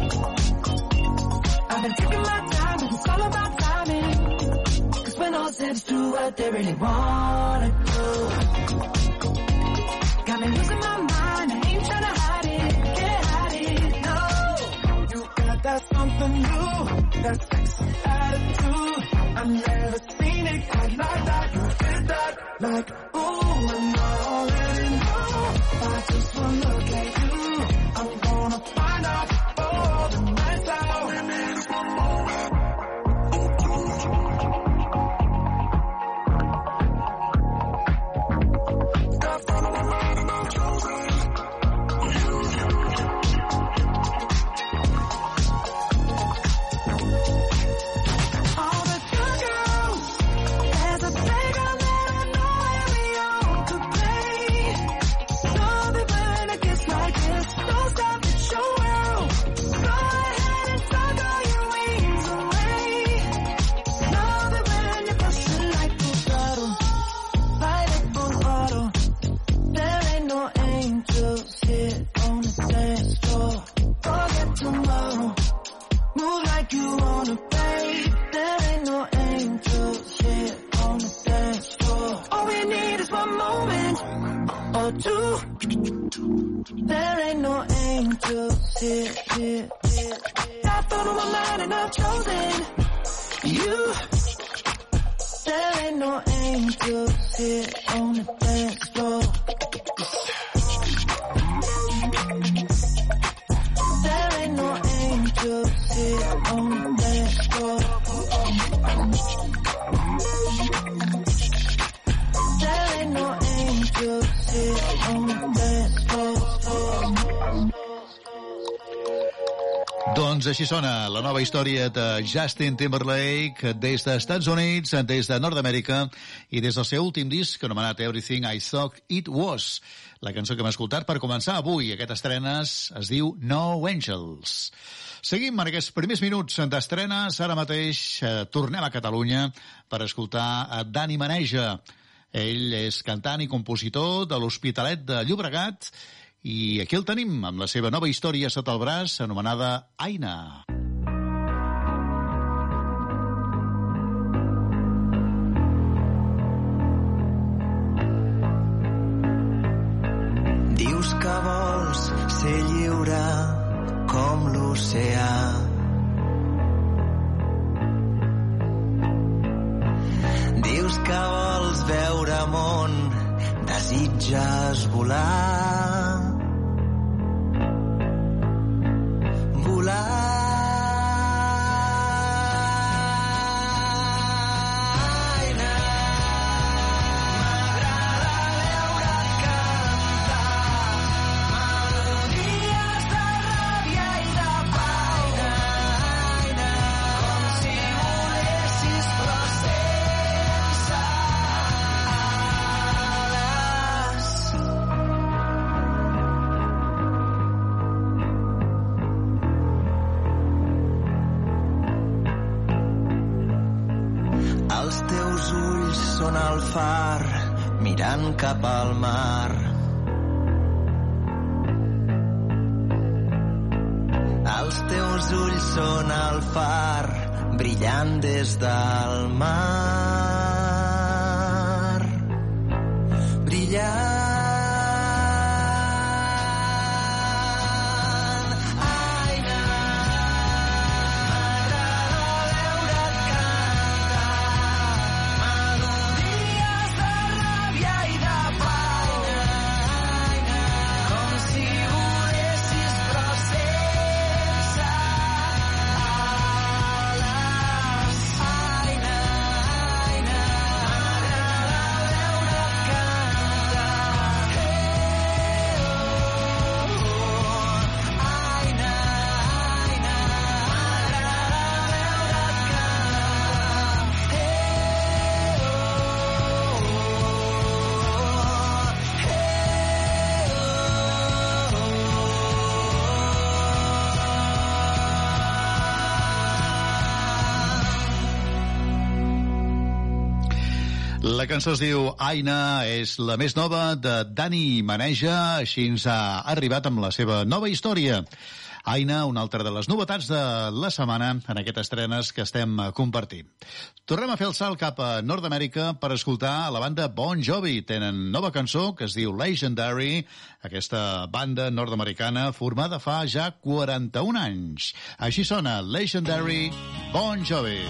Speaker 5: I've been taking my time, and it's all about timing. Cause when all said's do what they really wanna do. Got me losing my mind, I ain't tryna hide it, can't hide it, no. You got that something new, that sexy attitude. I've never seen it quite like that. You did that like ooh, and I already know. By just one look at you, I'm gonna find out before the night's out. We need is one moment. Got fun on my mind and I've chosen you. All the good girls, there's a playground that I know where we all could play. Love it when it gets like this. Don't stop, it's your world. Go ahead and tuck all your wings away. Love it when you push it like Colorado. Pilot on auto. There ain't no angels here on the dance floor. Forget tomorrow. Move like you wanna, babe. There ain't no angels here on the dance floor. All we need is one moment or two. There ain't no angels here, here, here. Got thought on my mind and I've chosen you. There ain't no angels here on the dance floor. There ain't no angels here on the dance floor. There ain't no angels here on the dance floor.
Speaker 20: Doncs així sona la nova història de Justin Timberlake des dels Estats Units, des de Nord-Amèrica i des del seu últim disc anomenat Everything I Thought It Was. La cançó que hem escoltat per començar avui, aquest estrenes, es diu No Angels. Seguim en aquests primers minuts d'estrenes. Ara mateix eh, tornem a Catalunya per escoltar a Dani Maneja. Ell és cantant i compositor de l'Hospitalet de Llobregat i aquí el tenim amb la seva nova història sota el braç anomenada Aina.
Speaker 8: Dius que vols ser lliure com l'oceà. Dius que vols veure món, desitges volar. Volar.
Speaker 5: Melodies de ràbia i de pau. Com si volés
Speaker 21: al far, mirant cap al mar. Els teus ulls són el far, brillant des del mar. Brillant.
Speaker 20: La cançó es diu Aina, és la més nova de Dani Maneja, així ens ha arribat amb la seva nova història. Aina, una altra de les novetats de la setmana en aquestes estrenes que estem compartint. Tornem a fer el salt cap a Nord-Amèrica per escoltar la banda Bon Jovi. Tenen nova cançó que es diu Legendary, aquesta banda nord-americana formada fa ja quaranta-un anys. Així sona Legendary Bon Jovi.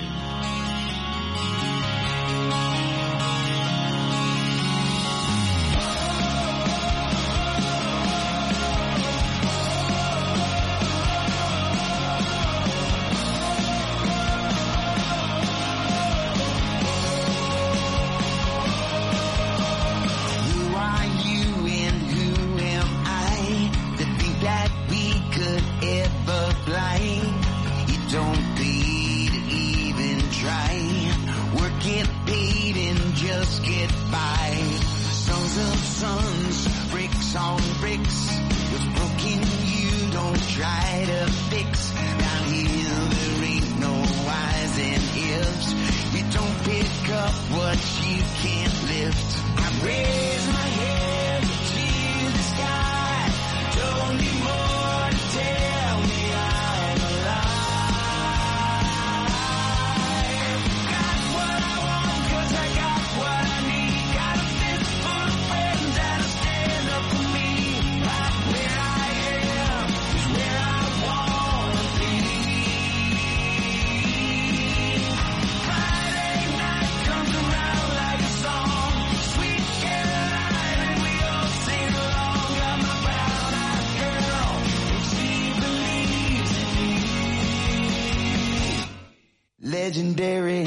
Speaker 21: Legendary.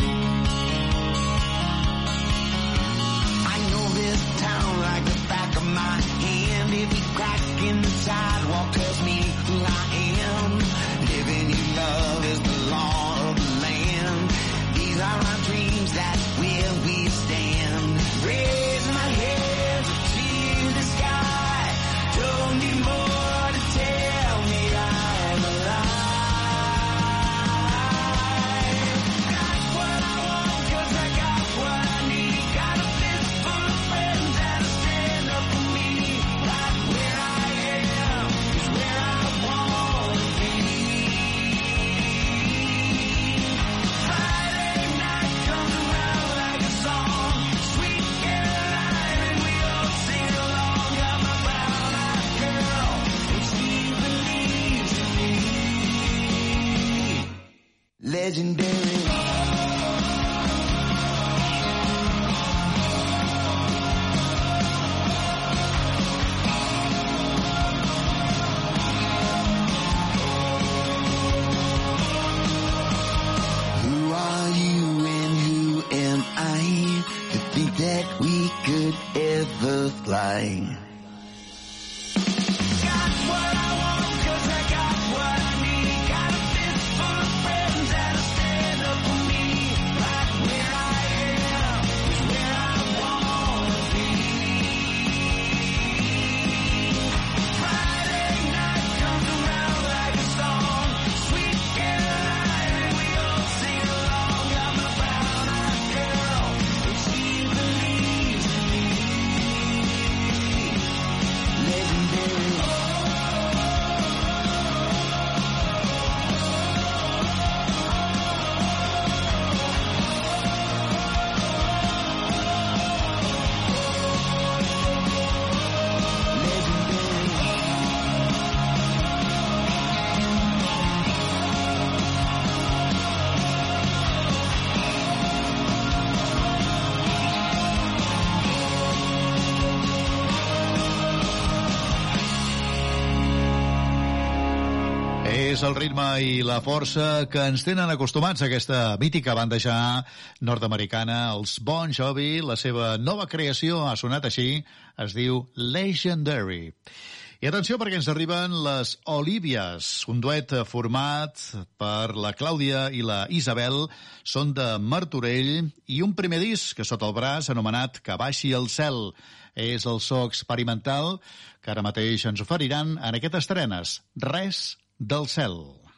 Speaker 21: I know this town like the back of my hand. Every crack in the sidewalk tells me who I am. Living in love is the law of the land. These are our dreams, that's where we stand. Raise my head to the sky. Don't need more to tell me I'm alive. Legendary. Who are you and who am I to think that we could ever fly? Stand up
Speaker 20: És el ritme i la força que ens tenen acostumats a aquesta mítica banda ja nord-americana, els Bon Jovi. La seva nova creació ha sonat així, es diu Legendary. I atenció perquè ens arriben les Olívies, un duet format per la Clàudia i la Isabel, són de Martorell, i un primer disc que sota el braç anomenat Que baixi el cel. És el so experimental que ara mateix ens oferiran en aquestes estrenes, Res del cel.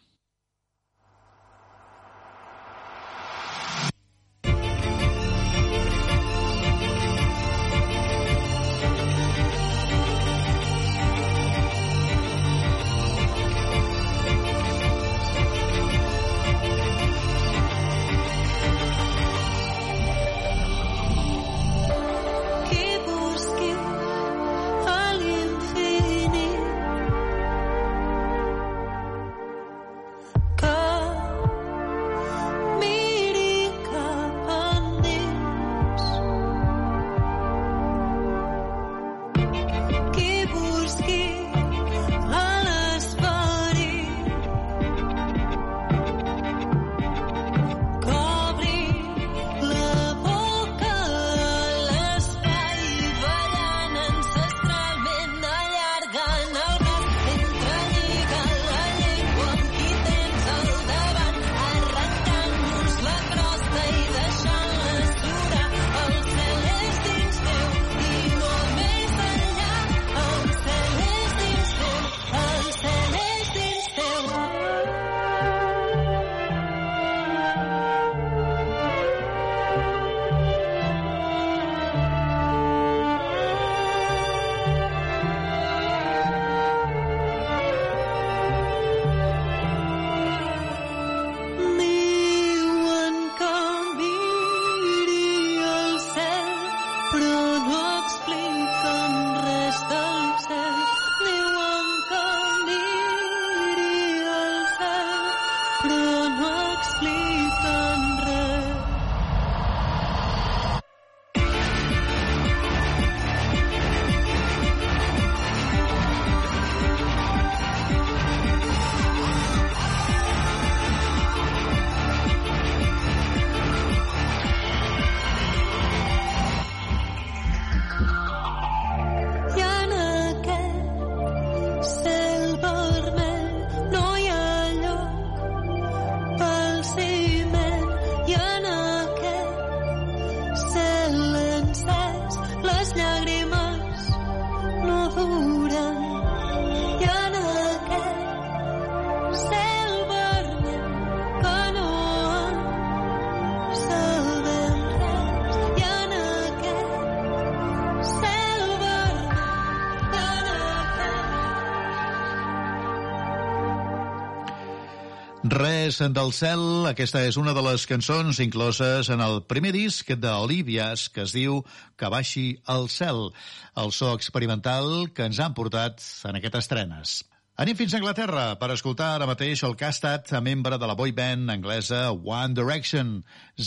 Speaker 20: Res del cel, aquesta és una de les cançons incloses en el primer disc d'Olívies que es diu Que baixi el cel, el so experimental que ens han portat en aquestes estrenes. Anem fins a Anglaterra per escoltar ara mateix el que ha estat membre de la boy band anglesa One Direction,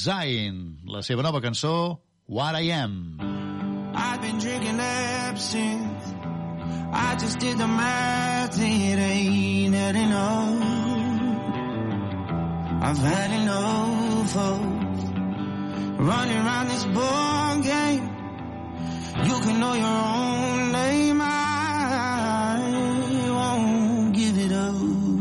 Speaker 20: Zayn, la seva nova cançó, What I Am.
Speaker 1: I've been drinking absinthe, I just did the math, it ain't adding up. I've had enough of running around this ball game. You can know your own name, I won't give it up.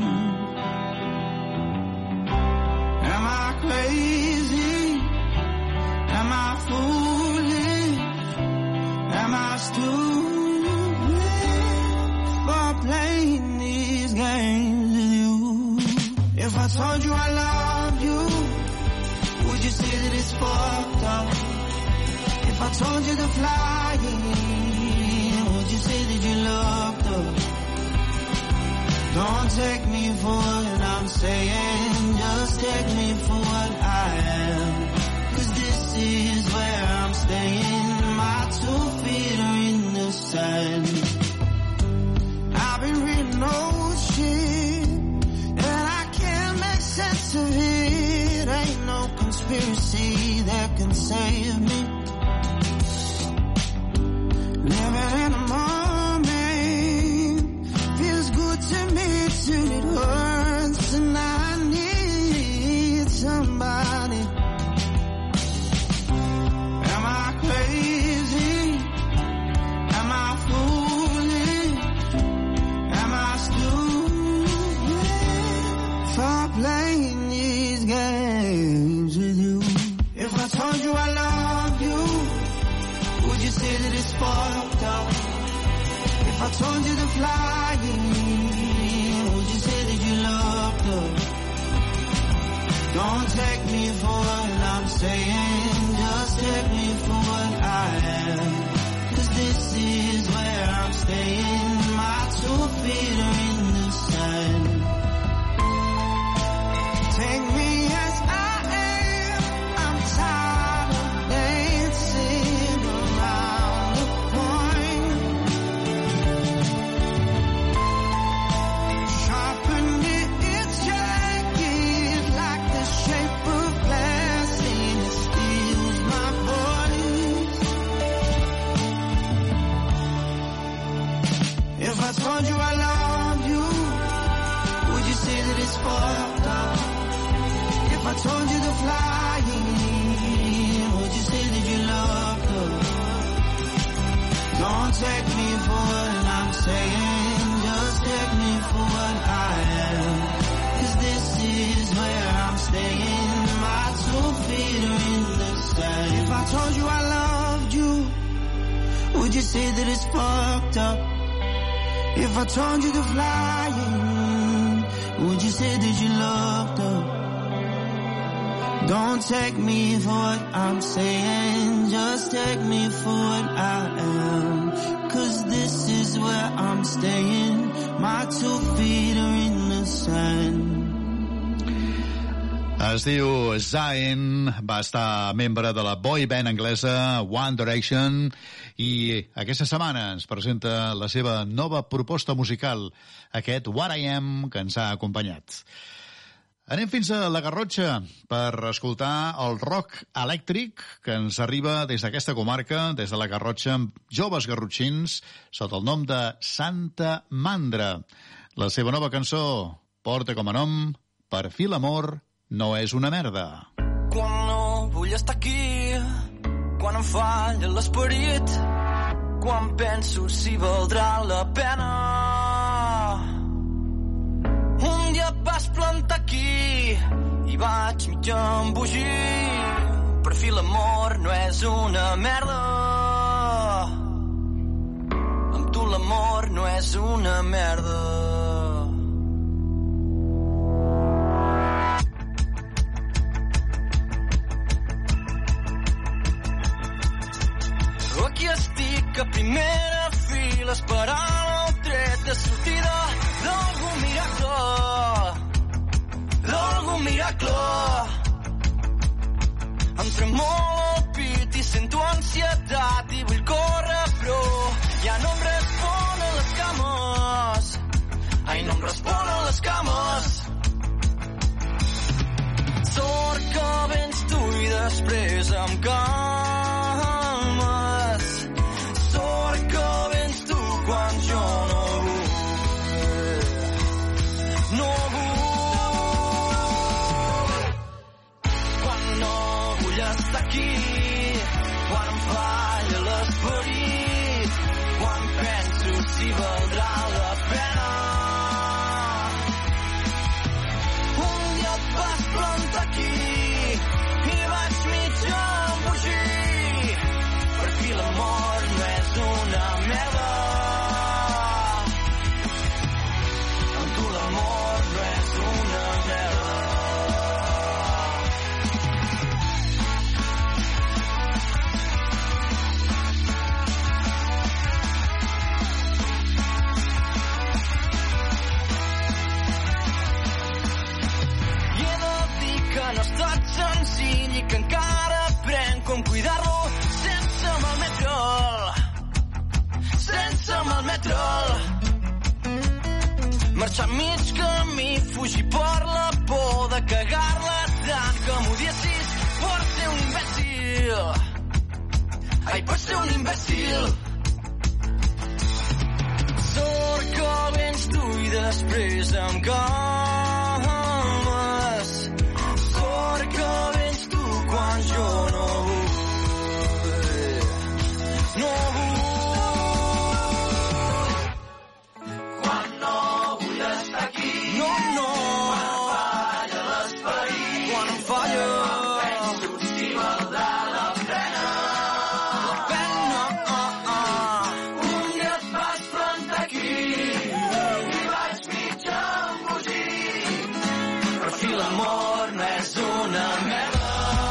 Speaker 1: Am I crazy? Am I foolish? Am I stupid for playing these games with you? If I told you I love you, would you say that it's fucked up? If I told you to fly, would you say that you looked up? Don't take me for what I'm saying, just take me for what I am. Cause this is where I'm staying, my two feet are in the sand. I've been reading old shit, and I can't make sense of it. Ain't no conspiracy that can save me. Living in a moment feels good to me till it hurts. and I need somebody. Am I crazy? Am I foolish? Am I stupid for playing these games with you? If I told you I love you, would you say that it's fucked up? If I told you to fly in, would you say that you loved her? Don't take me for what I'm saying, just take me for what I am. Cause this is where I'm staying, my two feet are in the sand. Take me as I am, I'm tired of dancing around the point. Sharpen it, it's jagged like the shape of glass, and it steals my voice. If I told you I love you, would you say that it's fucked up? If I told you to fly in, would you say that you loved her? Don't take me for what I'm saying, just take me for what I am. Cause this is where I'm staying, my two feet are in the sand. If I told you I loved you, would you say that it's fucked up? If I told you to fly in, would you say that you loved her? Don't take me for what I'm saying, just take me for what I am. Cause this is where I'm staying, my two feet are in the sand.
Speaker 20: Es diu Zayn, va estar membre de la boy band anglesa One Direction i aquesta setmana ens presenta la seva nova proposta musical, aquest What I Am, que ens ha acompanyat. Anem fins a la Garrotxa per escoltar el rock elèctric que ens arriba des d'aquesta comarca, des de la Garrotxa, amb joves garrotxins sota el nom de Santa Mandra. La seva nova cançó porta com a nom Per fi l'amor no és una merda.
Speaker 8: Quan no vull estar aquí, quan em falla l'esperit, quan penso si valdrà la pena. Un dia et vas plantar aquí i vaig mitja embogir. Per fi l'amor no és una merda. Amb tu l'amor no és una merda. Aquí estic a primera fila esperant el tret de sortida d'algun miracle, d'algun miracle. Em tremolo el pit i sento ansietat i vull córrer, però ja no em responen les cames. Ai, no em responen les cames. Sort que vens tu i després em calmes. Sort que vens tu quan jo no vull. No vull. Quan no vull estar aquí, quan em falla l'esperit, quan penso si valdrà la pena. Un dia et vas plantar aquí i vaig mitja embogir. Per fi l'amor no és una merda. Amb tu l'amor no és una merda. I he de dir que no ha estat senzill i que encara aprenc com cuidar-lo sense malmetre'l, sense malmetre'l. Marxar mig camí, fugir per la por de cagar-la tant que m'odiessis per ser un imbècil. Ai, per ser un imbècil. Sort que vens tu i després em calmes. l'amor no és una merda.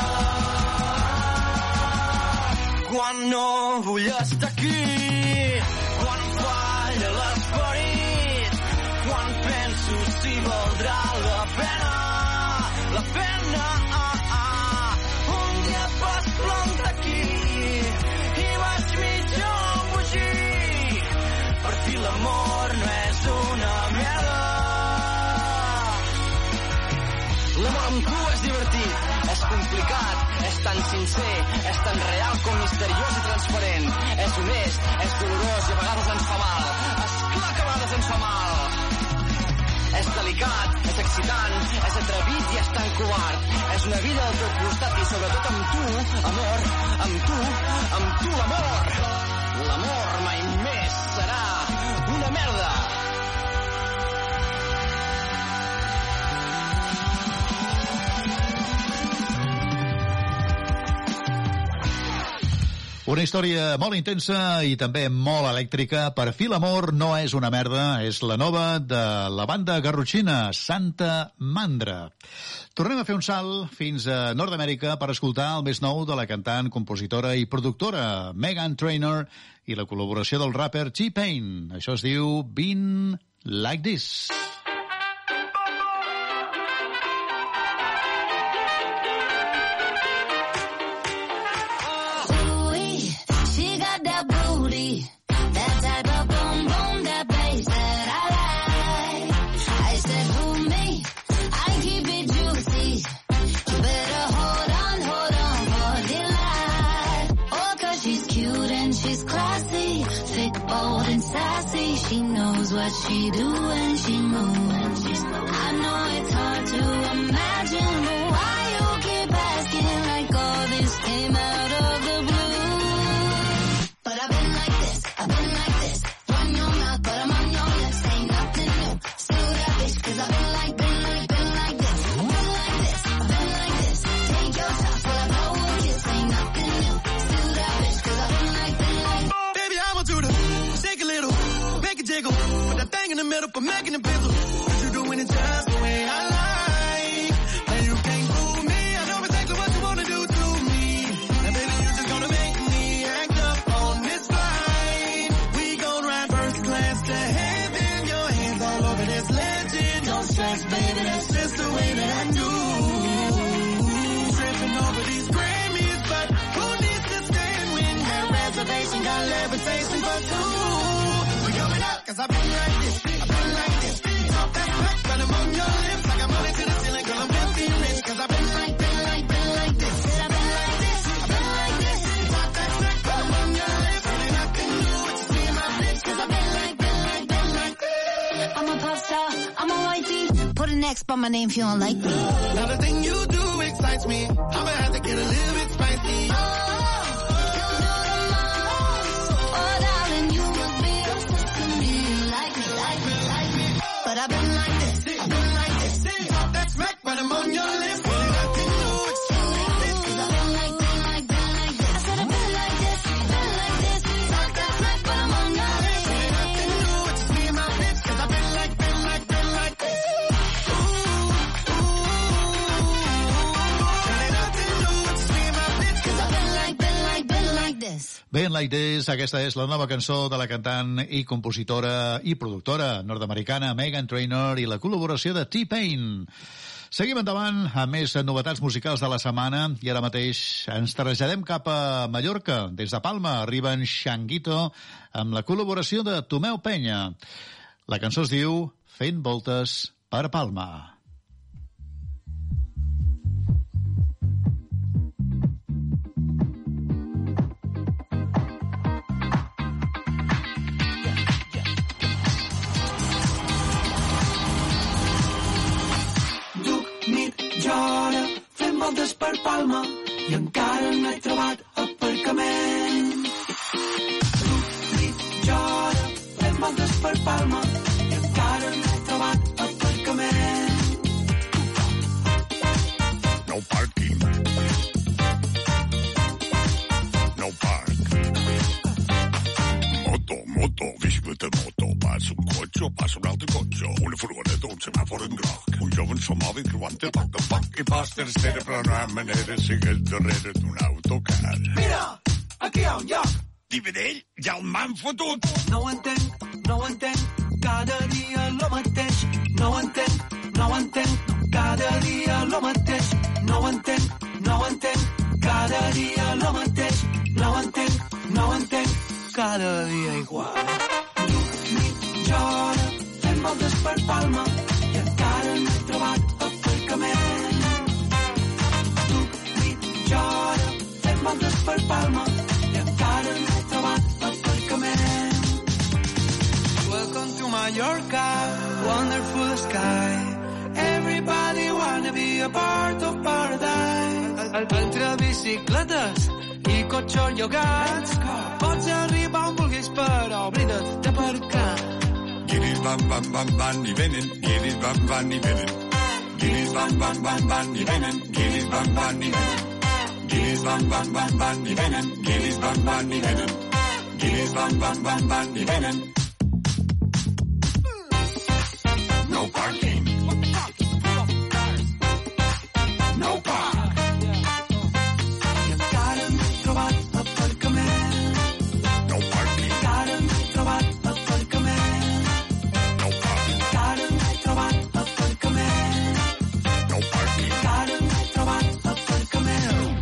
Speaker 8: Quan no vull estar aquí, quan em falla l'esperit, quan penso si valdrà la pena, la pena. Ah, ah. Un dia vas plantar aquí i vaig mitja fugir. Per fi l'amor no és una merda. L'amor amb tu és divertit, és complicat, és tan sincer, és tan real com misteriós i transparent. És honest, és dolorós i a vegades ens fa mal. Esclar que a vegades ens fa mal. És delicat, és excitant, és atrevit i és tan covard. És una vida al teu costat i sobretot amb tu, amor, amb tu, amb tu l'amor. L'amor mai més serà una merda.
Speaker 20: Una història molt intensa i també molt elèctrica. Per fi l'amor no és una merda. És la nova de la banda garrotxina, Santa Mandra. Tornem a fer un salt fins a Nord-Amèrica per escoltar el més nou de la cantant, compositora i productora Meghan Trainor i la col·laboració del rapper T-Pain. Això es diu Been Like This.
Speaker 7: She knows what she do when she moves. I know it's hard to imagine, but why you keep asking like all this came out of the blue? But I've been like this, I've been like this. Run your mouth, but I'm on your lips. Ain't nothing new, still that bitch. Cause I've been like, been like, been like this. I've been like this, I've been like this. Take your shots, but I blow a kiss. Ain't nothing new, still that bitch. Cause I've been like, been like.
Speaker 8: Baby, I want you to shake a little, make it jiggle. Put that thing in the middle for making it bizzle. Cause you doing it just the way I like. And you can't fool me. I know exactly what you wanna do to me. And baby, you just gonna make me act up on this flight. We gon' ride first class to heaven. Your hands all over this legend. Don't stress, baby, that's just the way that I do. Tripping over these Grammys, but who needs to stand when that reservation got levitation for two? Cause I've been like this, I've been like this. Talk that back, but I'm on your lips. Like I'm money to the ceiling, girl, I'm filthy rich. Cause I've been like, been like, been like this. I've been like this, I've been like this. Talk that back, but I'm on your lips. Ain't nothing new, it's just me and my bitch. Cause I've been like, been like, been like this.
Speaker 7: I'm a pop star, I'm a whitey. Put an X by my name if you don't like me.
Speaker 8: Now the thing you do excites me. I'ma have to get a little bit spicy.
Speaker 7: Oh. But I've been like this, I've been like this.
Speaker 8: Talk that smack, but I'm on your lips. Really nothing new, it's just like this.
Speaker 7: Cause I've been like, been like, been like this. I said I've been like this, I've been like this. Talk that smack, but I'm on your lips.
Speaker 8: Really nothing new, it's just me and my bitch. Cause I've been like, been like, been like this. Ooh, ooh. Really nothing new, it's just me and my bitch.
Speaker 7: Cause I've been like, been like, been like this.
Speaker 20: Ben Like This, aquesta és la nova cançó de la cantant i compositora i productora nord-americana Meghan Trainor i la col·laboració de T-Pain. Seguim endavant amb més novetats musicals de la setmana i ara mateix ens traslladem cap a Mallorca. Des de Palma arriben Xanguito amb la col·laboració de Tomeu Penya. La cançó es diu Fent voltes per Palma.
Speaker 8: Hora fent voltes per Palma i encara no he trobat aparcament. Mitja hora fent voltes per Palma i encara no he trobat aparcament.
Speaker 6: No parking. No park. Moto, moto, visc de moto. Passa un cotxe, passa un altre cotxe. Una furgoneta, un semàfor.
Speaker 12: voor een grog. Un jove som mòbil creuant el poc a poc i pas tercera, però no hi ha manera sigues darrere d'un autocar.
Speaker 8: Mira, aquí hi ha un lloc.
Speaker 12: Dividell, ja el m'han fotut.
Speaker 8: No ho entenc, no ho entenc, cada dia lo mateix. No ho entenc, no ho entenc, cada dia lo mateix. No ho entenc, no ho entenc, cada dia lo mateix. No ho entenc, no ho entenc, cada dia igual. Mitja hora fent voltes per Palma i encara no he trobat aparcament. Mitja hora fent voltes per Palma i encara no he trobat aparcament. Welcome to Mallorca, wonderful sky. Everybody wanna be a part of paradise. Entre bicicletes i cotxes llogats, pots arribar on vulguis, però oblida't d'aparcar.
Speaker 12: Guiris van, van, van, van i venen, guiris van, van i venen. Guiris van, van, van, van i venen, guiris van, van i venen. Guiris van, van, van, van i venen, guiris van, van i venen. Guiris van, van, van, van i venen. No parking. No park.
Speaker 8: I encara no he trobat aparcament.
Speaker 12: No parking.
Speaker 8: Encara no he trobat aparcament.
Speaker 12: No parking.
Speaker 8: Encara no he trobat aparcament.
Speaker 12: No parking.
Speaker 8: Encara no he trobat aparcament.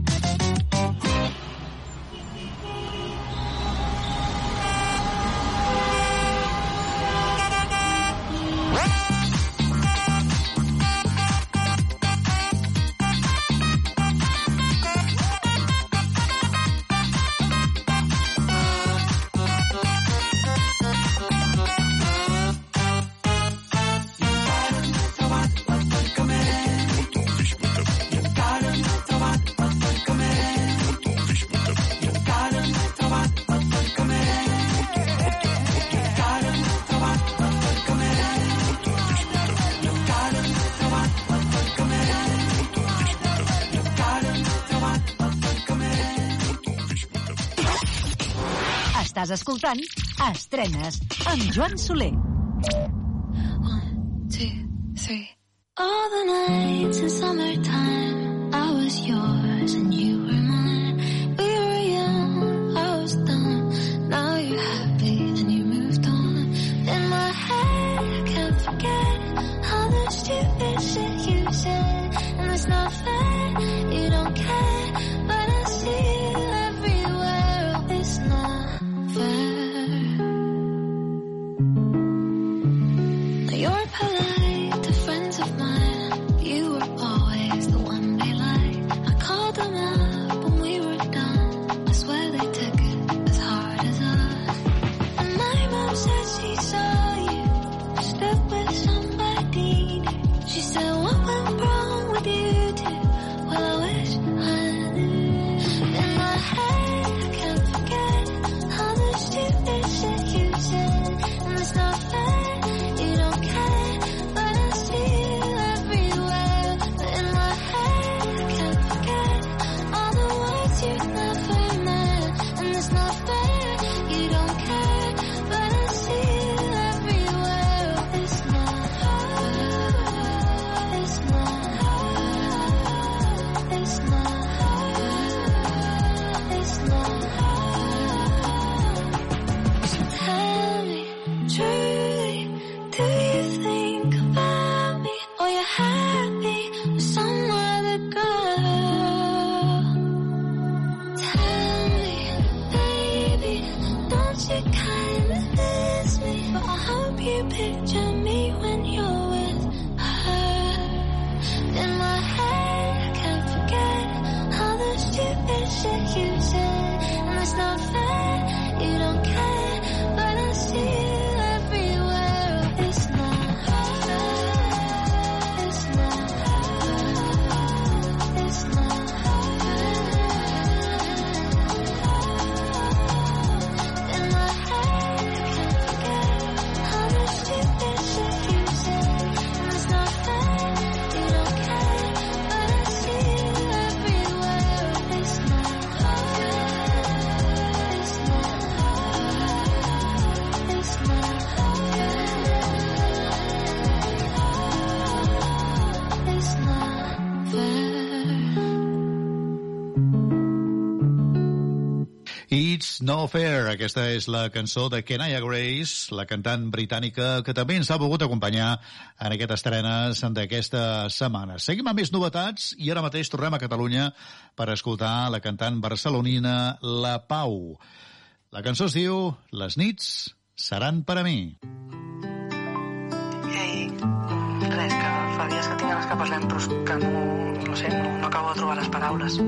Speaker 2: Estàs escoltant Estrenes amb Joan Soler.
Speaker 7: One, two, three. All the nights in summertime, I was yours and you were mine. We were young, I was dumb. Now you're happy and you moved on. In my head, I can't forget all the stupid shit you said. And it's not fair, you don't care, but I see you everywhere. It's not fair. You're polite to friends of mine. You were always the one they liked. I called them up when we were done. I swear they took it as hard as us. And my mom said she saw you stood with somebody new. She said, what went wrong with you two?
Speaker 20: It's No Fair. Aquesta és la cançó de Kenya Grace, la cantant britànica que també ens ha volgut acompanyar en aquestes estrenes d'aquesta setmana. Seguim amb més novetats i ara mateix tornem a Catalunya per escoltar la cantant barcelonina La Pau. La cançó es diu Les nits seran per a mi.
Speaker 10: Ei, res, que fa dies que tinc les capes lent, però és que no, no sé, no, no acabo de trobar les paraules.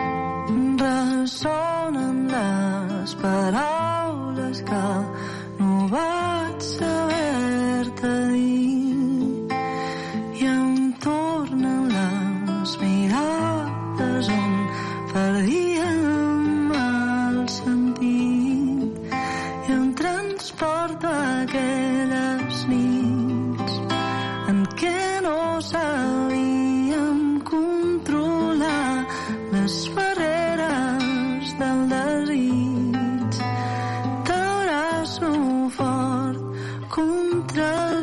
Speaker 5: Ressonen les paraules que no vaig saber-te dir i em tornen les mirades on perdíem el sentit i em transporta aquelles nits en què no sabíem controlar les barreres del desig, t'abraço fort contra el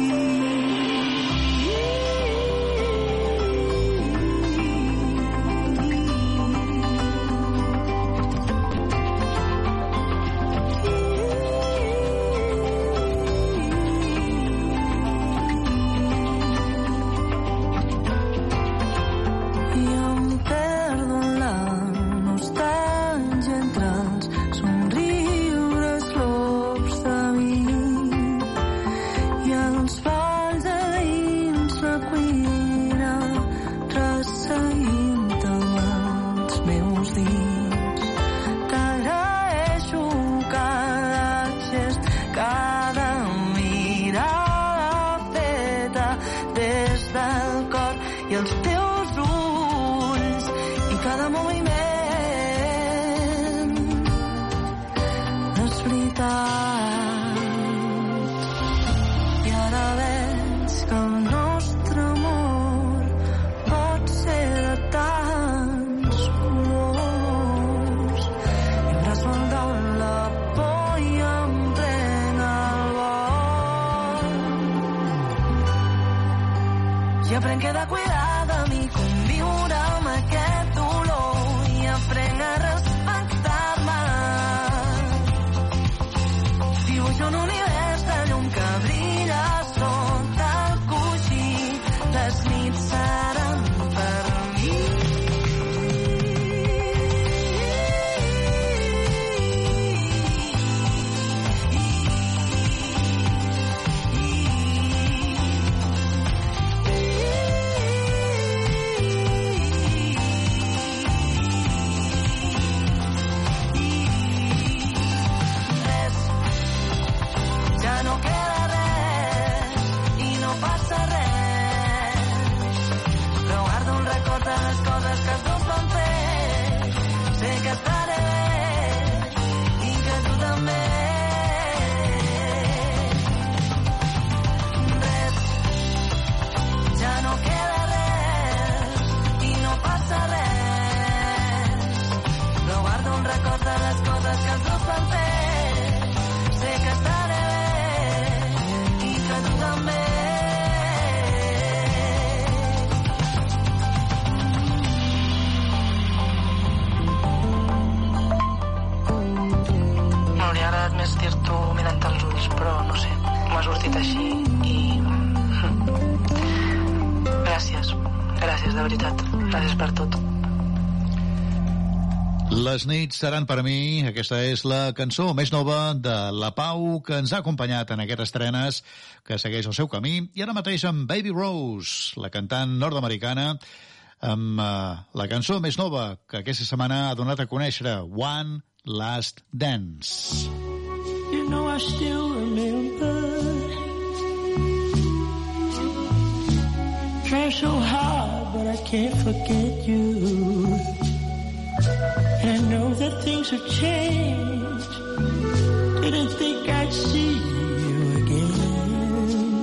Speaker 20: Les nits seran per a mi. Aquesta és la cançó més nova de La Pau, que ens ha acompanyat en aquestes estrenes, que segueix el seu camí. I ara mateix amb Baby Rose, la cantant nord-americana, amb uh, la cançó més nova que aquesta setmana ha donat a conèixer, One Last Dance.
Speaker 5: You know I still remember Try so hard but I can't forget you And I know that things have changed. Didn't think I'd see you again.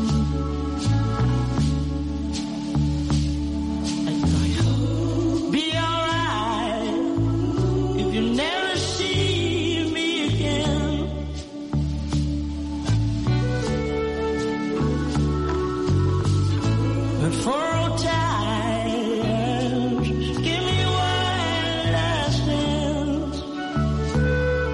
Speaker 5: I thought you'd be alright if you never see me again. But for all time, give me one last dance.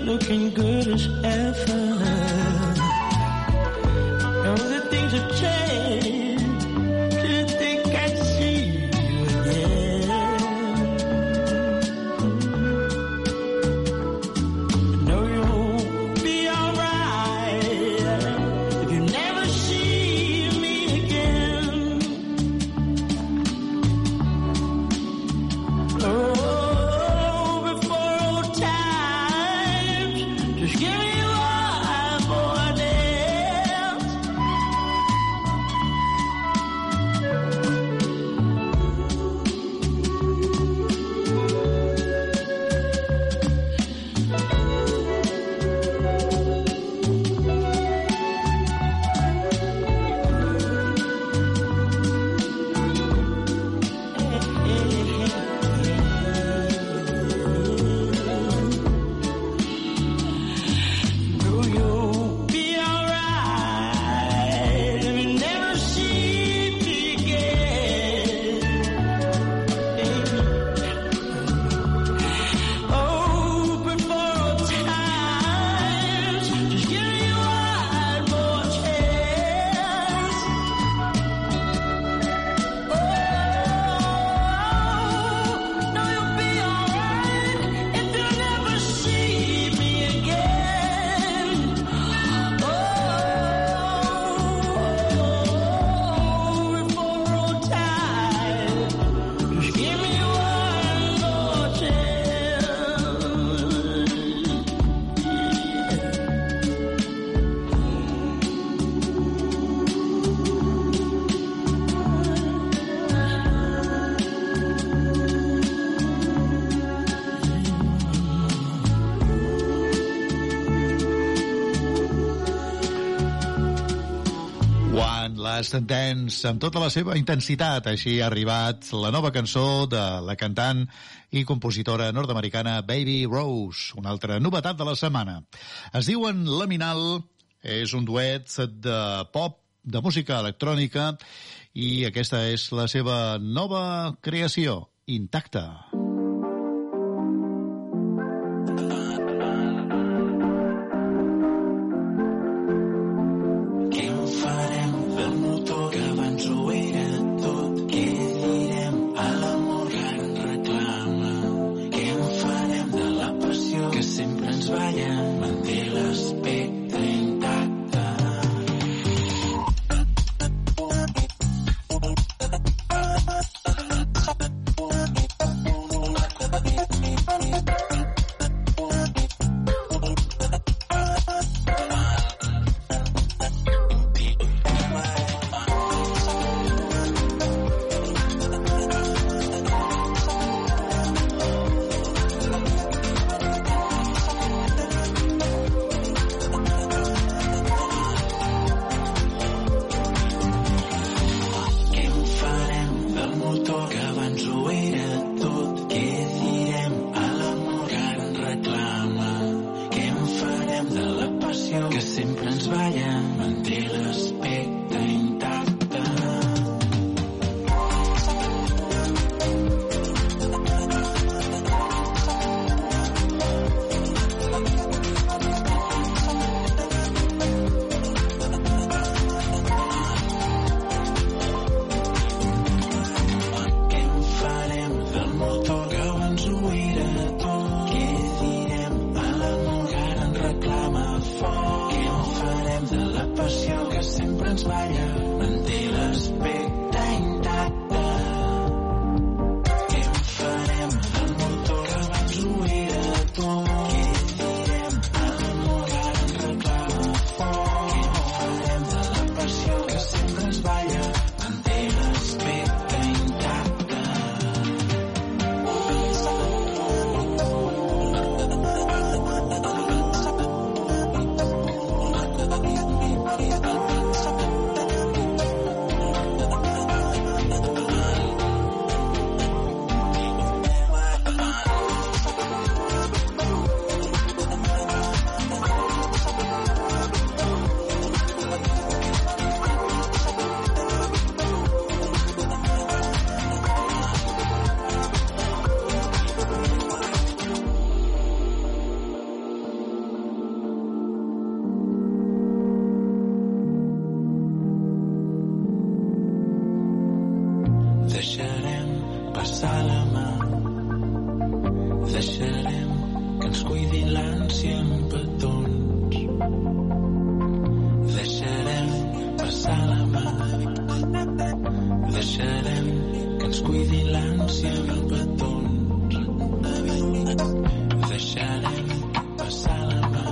Speaker 1: looking good as ever. Know that things have changed. Didn't think I'd see you again. Know you'll be alright if you never see me again. Oh, before old times, just give me one more dance. Know you'll be alright if you never see me again. Oh, before old times, just give me one more chance. Oh, know you'll be alright if you never see me again. Oh, before old times, just give me one more chance.
Speaker 20: One Last Dance, amb tota la seva intensitat. Així ha arribat la nova cançó de la cantant i compositora nord-americana Baby Rose, una altra novetat de la setmana. Es diuen Laminal, és un duet de pop, de música electrònica, i aquesta és la seva nova creació, Intacta.
Speaker 1: Què en farem del motor que abans ho era tot? Què direm a l'amor que ara en reclama? Què en farem de la passió que sempre ens balla? Manté l'aspecte intacte.
Speaker 11: que ens cuidi l'ànsia amb petons. Deixarem passar la mà, deixarem que ens cuidi l'ànsia amb petons. Deixarem passar la mà,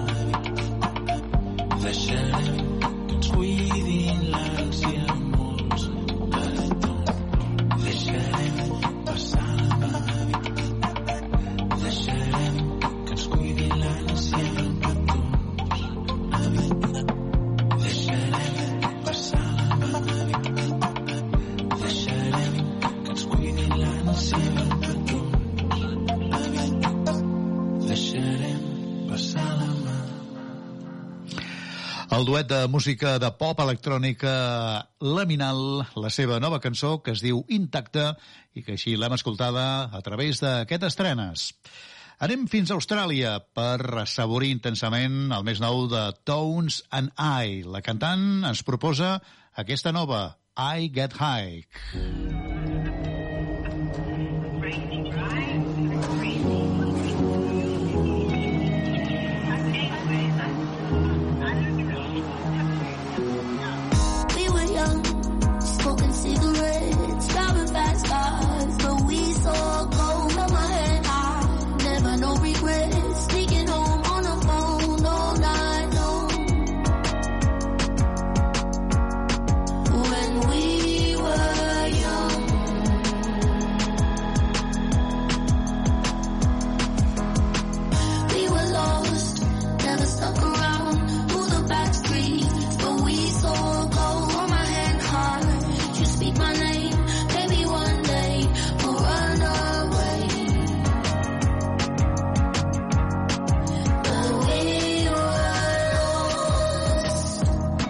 Speaker 11: deixarem que ens cuidi l'ànsia amb molts petons. Deixarem passar la mà, deixarem que ens cuidi l'ànsia amb petons. Deixarem passar la mà, deixarem que ens cuidi l'ànsia amb petons. Deixarem passar la mà.
Speaker 20: El duet de música de pop electrònica Laminal, la seva nova cançó que es diu Intacta i que així l'hem escoltada a través d'aquest estrenes. Anem fins a Austràlia per assaborir intensament el més nou de Tones and I. La cantant ens proposa aquesta nova, I Get High.
Speaker 7: We were young, smoking cigarettes, driving fast cars, but we saw gold on my head high. Never no regrets, sneaking home on the phone all night long. When we were young, we were lost, never stuck around through the back streets, but we saw gold on my head high. You speak my name, maybe one day we'll run away. But we were lost.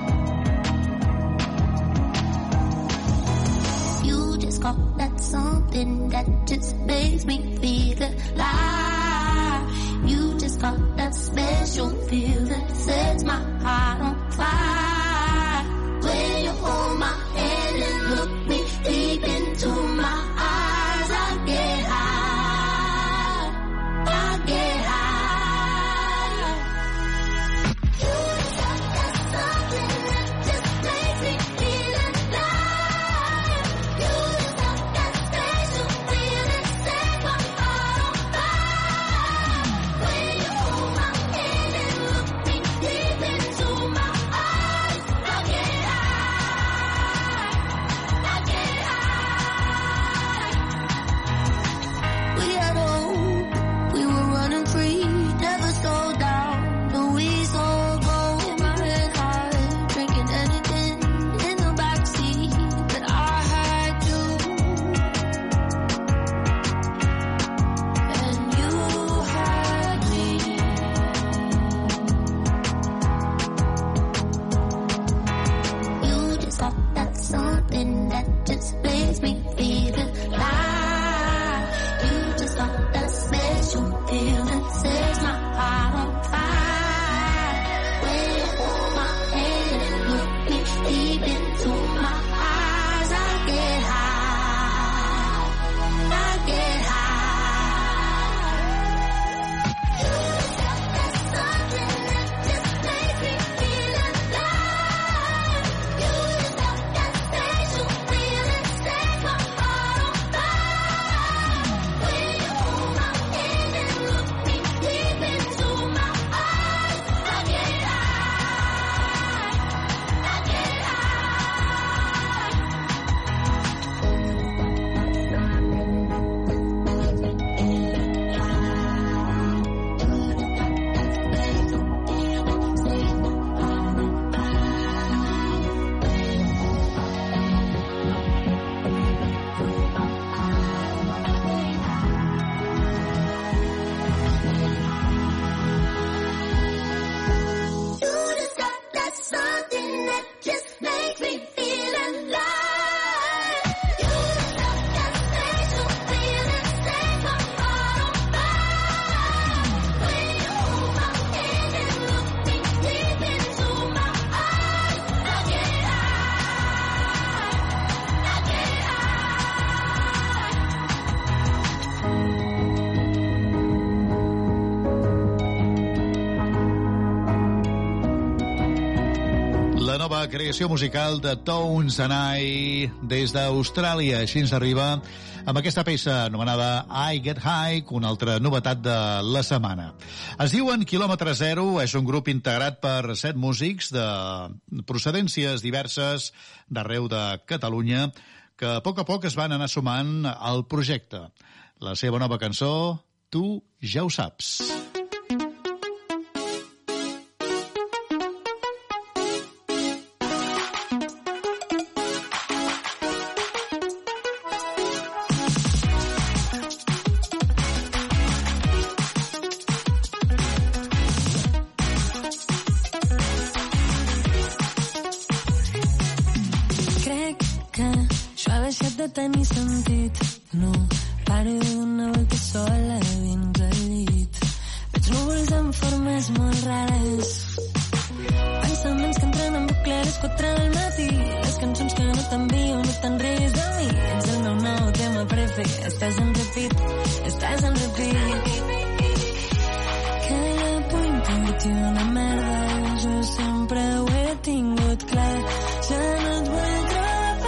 Speaker 7: You just got that something that just makes me feel alive. You just got that special feel that sets my heart on fire. When you hold my hand and look me deep into my eyes, I get high, I get high. You just got that something that just makes me feel alive. You just got that special feel that sets my heart on fire. When you hold my hand and look me deep into my eyes, I get high, I get high. We had hope, we were running free, never slowed down. But we saw gold in my head high, drinking anything in the backseat that I had to. And you had me. You just got that something that just makes me feel alive. You just got that special feel that sets my heart on fire. When you hold my hand and look me deep into my eyes, I get high, I get high. You just got that something that just makes me feel alive. You just got that special feel that sets my heart on fire. When you hold my hand and look me deep into my
Speaker 20: nova creació musical de Tones and I des d'Austràlia. Així ens arriba amb aquesta peça anomenada I Get High, una altra novetat de la setmana. Es diuen Kilòmetre Zero, és un grup integrat per set músics de procedències diverses d'arreu de Catalunya que a poc a poc es van anar sumant al projecte. La seva nova cançó, Tu ja ho saps.
Speaker 7: Tenir sentit, no paro d'una volta sola dins el llit. Veig núvols en formes molt rares, pensaments que entren en bucle a les quatre del matí, les cançons que no t'envio no te'n res de mi. Ets el meu nou tema prefe, estàs en repeat, estàs en repeat. Que la puny tingut una merda, jo sempre ho he tingut clar, ja no et vull trobar.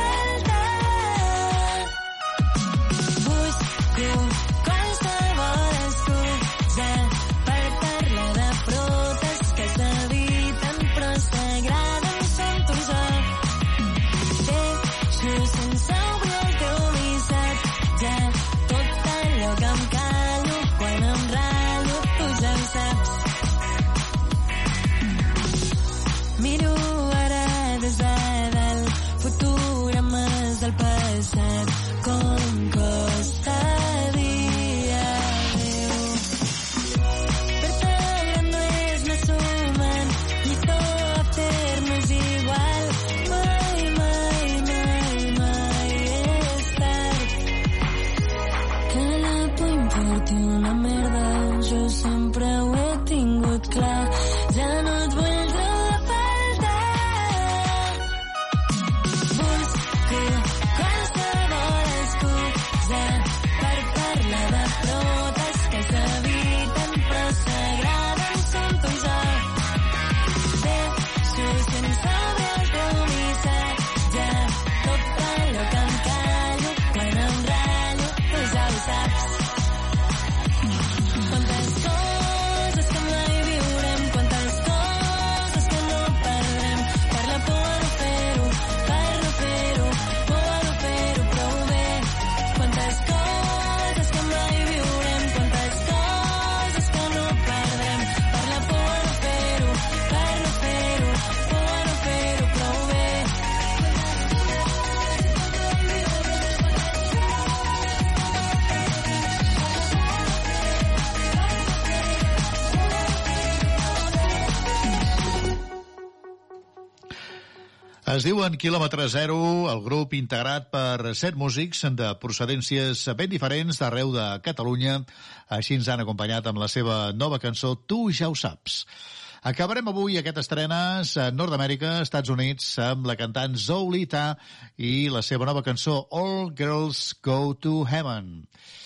Speaker 20: Es diuen Kilòmetre Zero, el grup integrat per set músics de procedències ben diferents d'arreu de Catalunya. Així ens han acompanyat amb la seva nova cançó Tu ja ho saps. Acabarem avui aquest estrenes a Nord-Amèrica, Estats Units, amb la cantant Zoe Lita i la seva nova cançó All Girls Go to Heaven.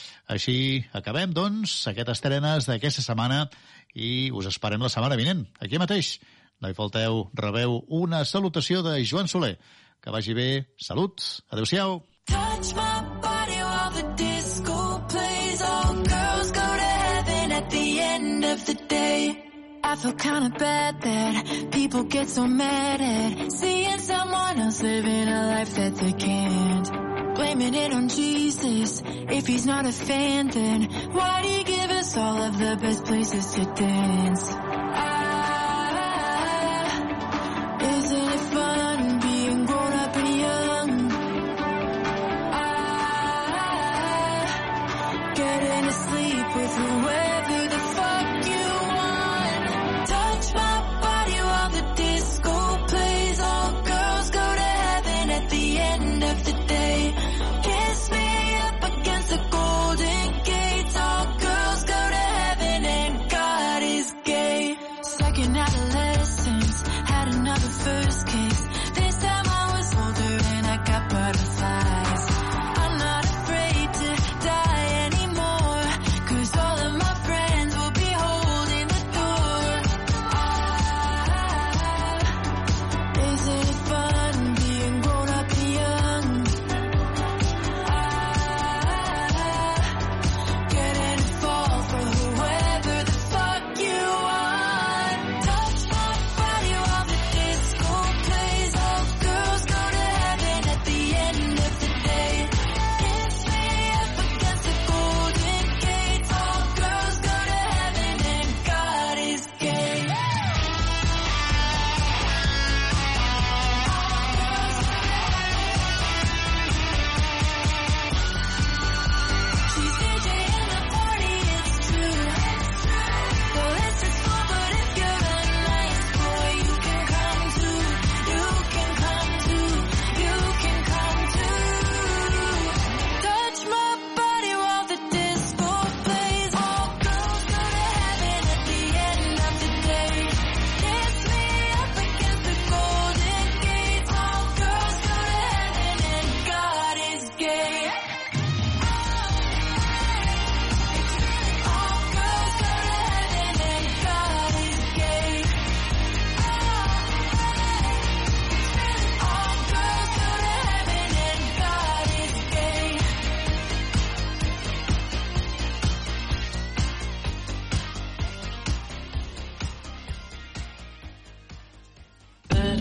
Speaker 20: Així acabem, doncs, aquest estrenes d'aquesta setmana i us esperem la setmana vinent, aquí mateix. No hi falteu, rebeu una salutació de Joan Soler. Que vagi bé, salut, adeu-siau.
Speaker 5: Touch my body while the disco plays. All girls go to heaven at the end of the day. I feel kinda bad that people get so mad at seeing someone else living a life that they can't. Blaming it on Jesus. If he's not a fan, then why do you give us all of the best places to dance? Isn't it fun being grown up and young? Ah, getting to sleep with whoever the fuck you want. Touch my body while the disco plays. All girls go to heaven at the end of the day. Kiss me up against the golden gates. All girls go to heaven and God is gay.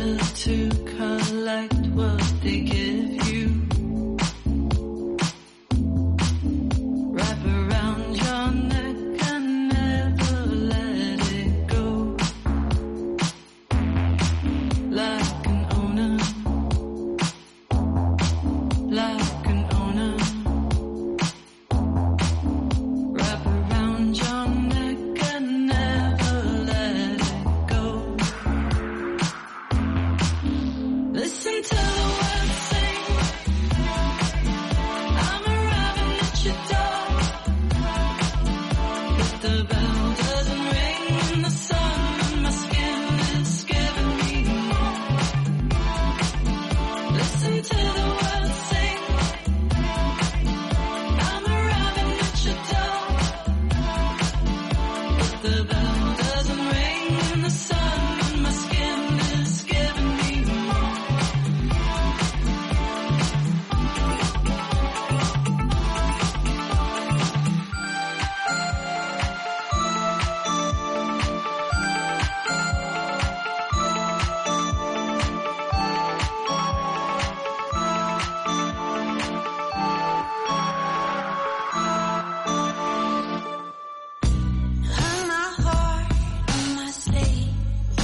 Speaker 11: better to collect what they give you. Wrap around your neck and never let it go. Like an owner, like an owner. Wrap around your neck and never let it go. Listen to the words sing. I'm arriving at your door. But the bell doesn't ring and the sun in my skin is giving me more. Listen to the words sing. I'm arriving at your door. But the bell doesn't ring and the sun in my skin is giving me more. Hung my heart on my sleeve.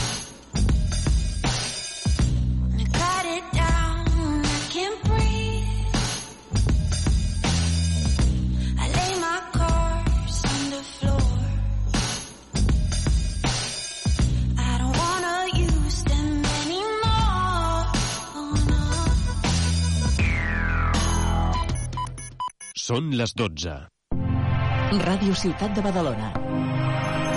Speaker 11: I got it down, I can't breathe. I lay my cards on the floor. I don't wanna use them anymore. Oh no.
Speaker 14: Són les dotze.
Speaker 2: Ràdio Ciutat de Badalona.